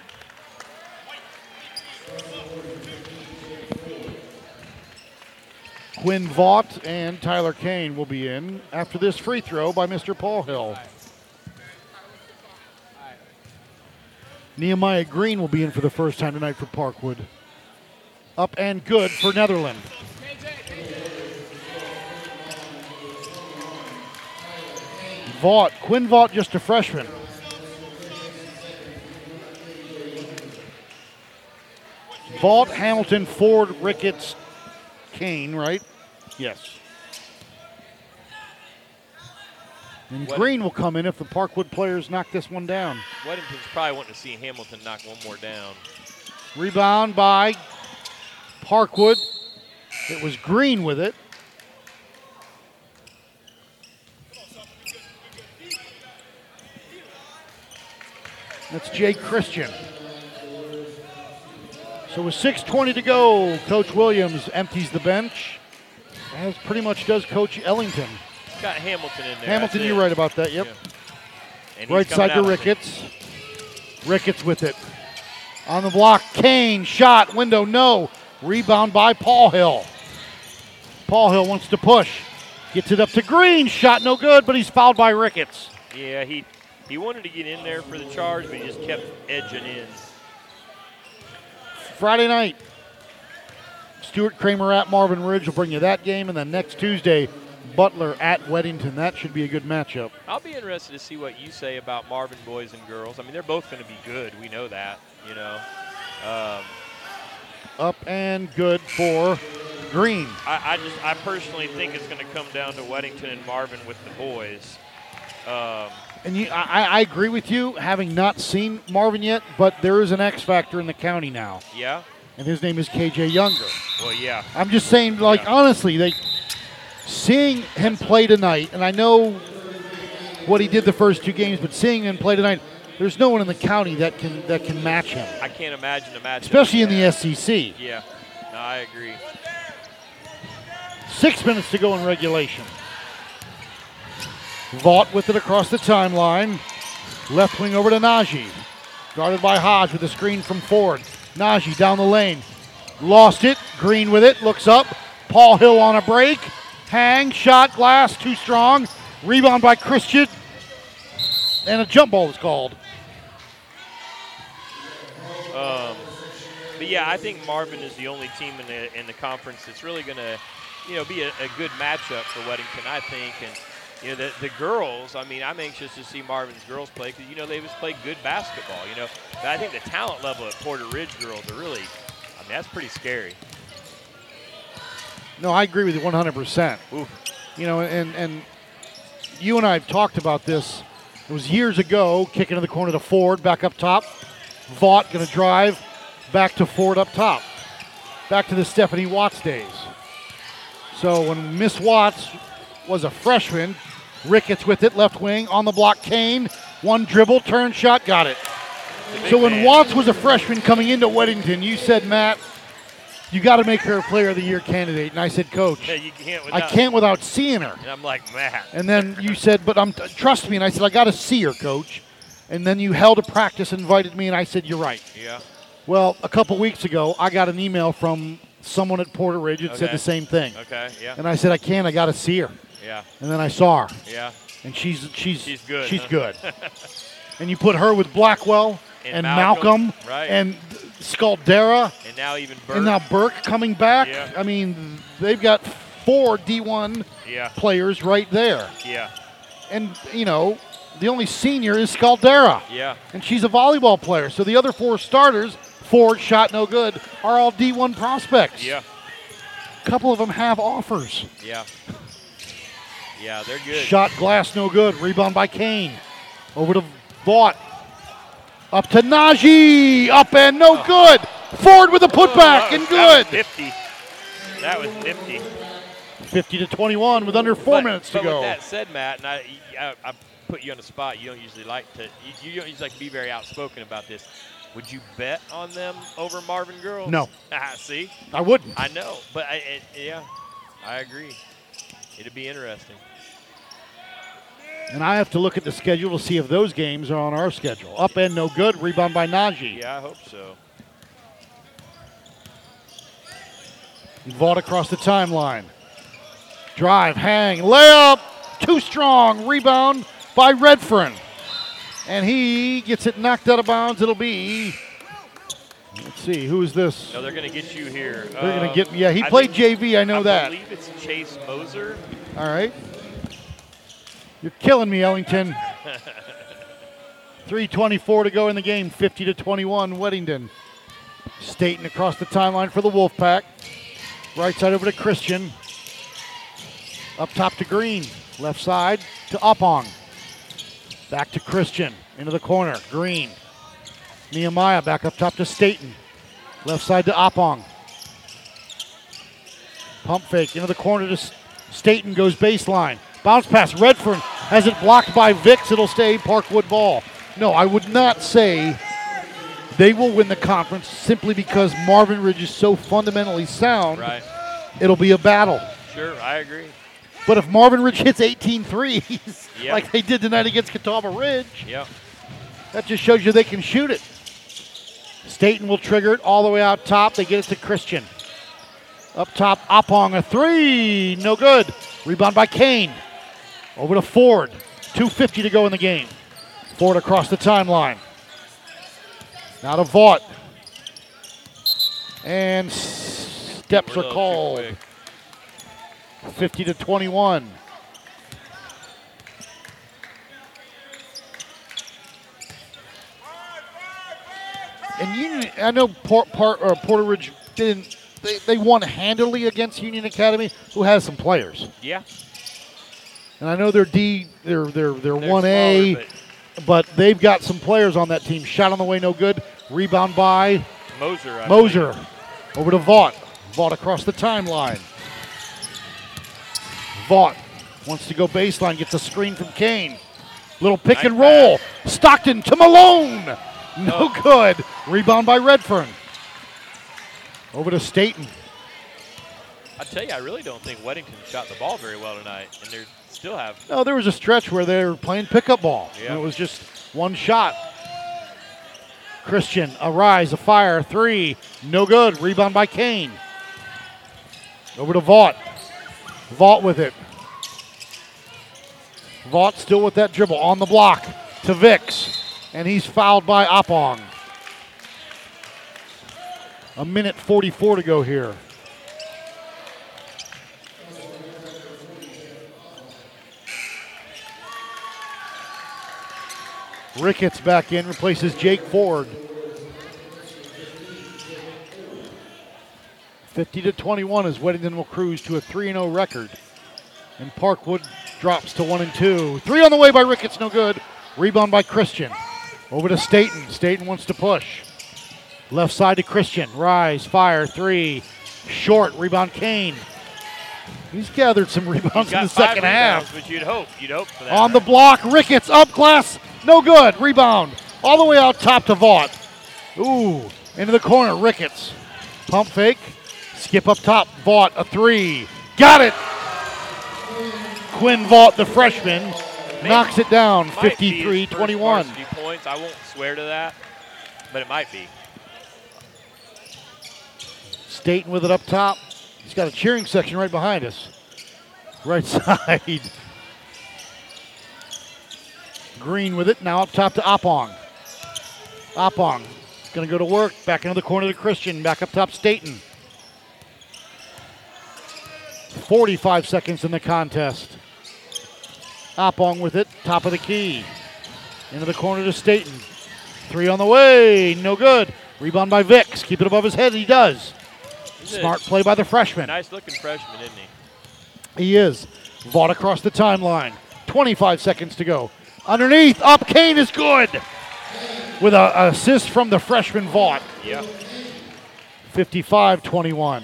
S4: Quinn Vaught and Tyler Kane will be in after this free throw by Mister Paul Hill. Nehemiah Green will be in for the first time tonight for Parkwood. Up and good for Netherland. Vaught, Quinn Vaught, just a freshman. Vaught, Hamilton, Ford, Ricketts, Kane, right? Yes. And
S5: What-
S4: Green will come in if the Parkwood players knock this one down.
S5: Weddington's probably wanting to see Hamilton knock one more down.
S4: Rebound by Parkwood. It was Green with it. That's Jake Christian. So with six twenty to go, Coach Williams empties the bench, as pretty much does Coach Ellington.
S5: Got Hamilton in there.
S4: Hamilton,
S5: that's
S4: you're
S5: it.
S4: right about that, yep.
S5: Yeah. And he's
S4: Right
S5: coming
S4: side to
S5: out.
S4: Ricketts. Ricketts with it. On the block, Kane, shot, window, no. Rebound by Paul Hill. Paul Hill wants to push. Gets it up to Green, shot no good, but he's fouled by Ricketts.
S5: Yeah, he he wanted to get in there for the charge, but he just kept edging in.
S4: Friday night, Stuart Kramer at Marvin Ridge will bring you that game, and then next Tuesday, Butler at Weddington. That should be a good matchup.
S5: I'll be interested to see what you say about Marvin boys and girls. I mean, they're both going to be good. We know that, you know. Um,
S4: Up and good for Green.
S5: I, I just, I personally think it's going to come down to Weddington and Marvin with the boys. Um,
S4: And you, I, I agree with you, having not seen Marvin yet, but there is an X factor in the county now,
S5: yeah.
S4: and his name is K J Younger.
S5: Well, yeah.
S4: I'm just saying, like,
S5: Yeah.
S4: honestly, they seeing him play tonight, and I know what he did the first two games, but seeing him play tonight, there's no one in the county that can that can match him,
S5: I can't imagine a match.
S4: especially in the S E C.
S5: Yeah. No, I agree.
S4: Six minutes to go in regulation. Vaught with it across the timeline. Left wing over to Najee. Guarded by Hodge with a screen from Ford. Najee down the lane. Lost it. Green with it. Looks up. Paul Hill on a break. Hang. Shot. Glass. Too strong. Rebound by Christian. And a jump ball is called.
S5: Um, but yeah, I think Marvin is the only team in the in the conference that's really going to, you know, be a, a good matchup for Weddington, I think. And you know, the the girls. I mean, I'm anxious to see Marvin's girls play because you know they just play good basketball. You know, but I think the talent level at Porter Ridge girls are really. I mean, that's pretty scary.
S4: No, I agree with you one hundred percent.
S5: Oof.
S4: You know, and and you and I have talked about this. It was years ago, kicking to the corner to Ford, back up top. Vaught going to drive, back to Ford up top. Back to the Stephanie Watts days. So when Miss Watts was a freshman, Ricketts with it, left wing, on the block, Kane. One dribble, turn shot, got it. So when
S5: man.
S4: Watts was a freshman coming into Weddington, you said, Matt, you got to make her a Player of the Year candidate. And I said, Coach,
S5: Yeah, you can't
S4: I
S5: without,
S4: can't without seeing her.
S5: And I'm like, Matt.
S4: And then you said, but I'm trust me. And I said, I got to see her, Coach. And then you held a practice, invited me, and I said, you're right.
S5: Yeah.
S4: Well, a couple weeks ago, I got an email from someone at Porter Ridge that said
S5: Okay.
S4: the same thing.
S5: Okay. Yeah.
S4: And I said, I can't. I got to see her.
S5: Yeah.
S4: And then I saw her,
S5: Yeah.
S4: and she's she's
S5: She's good,
S4: She's
S5: huh?
S4: good. And you put her with Blackwell
S5: And
S4: and,
S5: Malcolm,
S4: Malcolm,
S5: right.
S4: and Scaldera,
S5: And now even Burke.
S4: and now Burke coming back.
S5: Yeah.
S4: I mean, they've got four D one
S5: Yeah.
S4: players right there.
S5: Yeah.
S4: And you know, the only senior is Scaldera.
S5: Yeah.
S4: And she's a volleyball player. So the other four starters, Ford, shot no good, are all D one prospects.
S5: Yeah.
S4: A couple of them have offers.
S5: Yeah. Yeah, they're good.
S4: Shot, glass, no good. Rebound by Kane. Over to Vaught. Up to Najee. Up and no good. Ford with a putback
S5: Oh,
S4: and
S5: that
S4: good.
S5: was nifty. That was nifty.
S4: fifty to twenty-one with under four
S5: but,
S4: minutes to
S5: but
S4: go.
S5: with that said, Matt, and I, I, I put you on the spot. You don't usually like to. You, you don't usually like to be very outspoken about this. Would you bet on them over Marvin girls?
S4: No.
S5: Ah, see,
S4: I wouldn't.
S5: I know, but I, it, yeah, I agree. It'd be interesting.
S4: And I have to look at the schedule to see if those games are on our schedule. Up and no good. Rebound by Najee.
S5: Yeah, I hope so.
S4: Vaught across the timeline. Drive, hang, layup. Too strong. Rebound by Redfern. And he gets it knocked out of bounds. It'll be, let's see, who's this?
S5: No, they're going to get you here.
S4: They're going
S5: Uh,
S4: to get, yeah, he
S5: I
S4: played
S5: think-
S4: J V. I know
S5: I
S4: that.
S5: believe it's Chase Moser.
S4: All right. You're killing me, Ellington. three twenty-four to go in the game, fifty to twenty-one, Weddington. Staten across the timeline for the Wolfpack. Right side over to Christian. Up top to Green. Left side to Uppong. Back to Christian. Into the corner. Green. Nehemiah back up top to Staten. Left side to Uppong. Pump fake into the corner to S- Staten, goes baseline. Bounce pass. Redfern has it blocked by Vicks. It'll stay Parkwood ball. No, I would not say they will win the conference simply because Marvin Ridge is so fundamentally sound.
S5: Right.
S4: It'll be a battle.
S5: Sure, I agree.
S4: But if Marvin Ridge hits eighteen threes,
S5: Yep.
S4: like they did tonight against Catawba Ridge,
S5: Yep.
S4: that just shows you they can shoot it. Staten will trigger it all the way out top. They get it to Christian. Up top, Uppong, a three. No good. Rebound by Kane. Over to Ford. two fifty to go in the game. Ford across the timeline. Now to Vaught. And steps
S5: We're
S4: are
S5: a little too
S4: called.
S5: quick.
S4: fifty to twenty-one. And Union, I know Port, Port, or Porter Ridge didn't. They, they won handily against Union Academy, who has some players.
S5: Yeah.
S4: And I know they're D, they're they're they're
S5: They're
S4: one A,
S5: smaller,
S4: but they've got some players on that team. Shot on the way, no good. Rebound by
S5: but Moser. I
S4: Moser. Over to Vaught. Vaught across the timeline. Vaught wants to go baseline, gets a screen from Kane. Little pick
S5: Nice
S4: and roll. Stockton to Malone. No
S5: Oh.
S4: good. Rebound by Redfern. Over to Staten.
S5: I tell you, I really don't think Weddington shot the ball very well tonight, and they still have.
S4: No, there was a stretch where they were playing pickup ball.
S5: Yeah.
S4: And it was just one shot. Christian, a rise, a fire, three, no good. Rebound by Kane. Over to Vaught. Vaught with it. Vaught still with that dribble on the block to Vicks, and he's fouled by Oppong. A minute forty-four to go here. Ricketts back in, replaces Jake Ford. fifty to twenty-one as Weddington will cruise to a three and oh record. And Parkwood drops to one and two. Three on the way by Ricketts, no good. Rebound by Christian. Over to Staten. Staten wants to push. Left side to Christian. Rise, fire, three. Short, rebound Kane. He's gathered some rebounds in the second half.
S5: But you'd hope, you'd hope for that.
S4: On the
S5: right?
S4: block, Ricketts, up glass, no good. Rebound, all the way out top to Vaught. Ooh, into the corner, Ricketts. Pump fake, skip up top, Vaught, a three. Got it! Quinn Vaught, the freshman, Maybe. knocks it down, fifty-three twenty-one.
S5: Points. I won't swear to that, but it might be.
S4: Staten with it up top. He's got a cheering section right behind us. Right side. Green with it, now up top to Oppong. Oppong going to go to work, back into the corner to Christian, back up top Staten. forty-five seconds in the contest. Oppong with it, top of the key. Into the corner to Staten. Three on the way, no good. Rebound by Vicks, keep it above his head, he does. Smart play by the freshman.
S5: Nice looking freshman, isn't he?
S4: He is. Vaught across the timeline. twenty-five seconds to go. Underneath, up, Kane is good. With an assist from the freshman Vaught.
S5: Yeah.
S4: fifty-five twenty-one.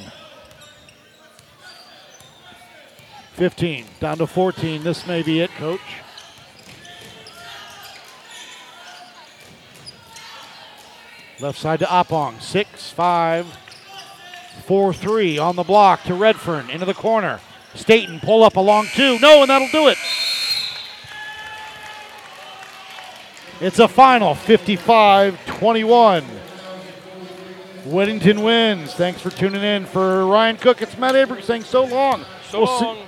S4: fifteen, down to fourteen. This may be it, Coach. Left side to Oppong. Six, five, four, three on the block to Redfern. Into the corner. Staten pull up along two. No, and that'll do it. It's a final, fifty-five twenty-one. Weddington wins. Thanks for tuning in. For Ryan Cook, it's Matt Abrams saying so long.
S5: So
S4: we'll
S5: long.
S4: See,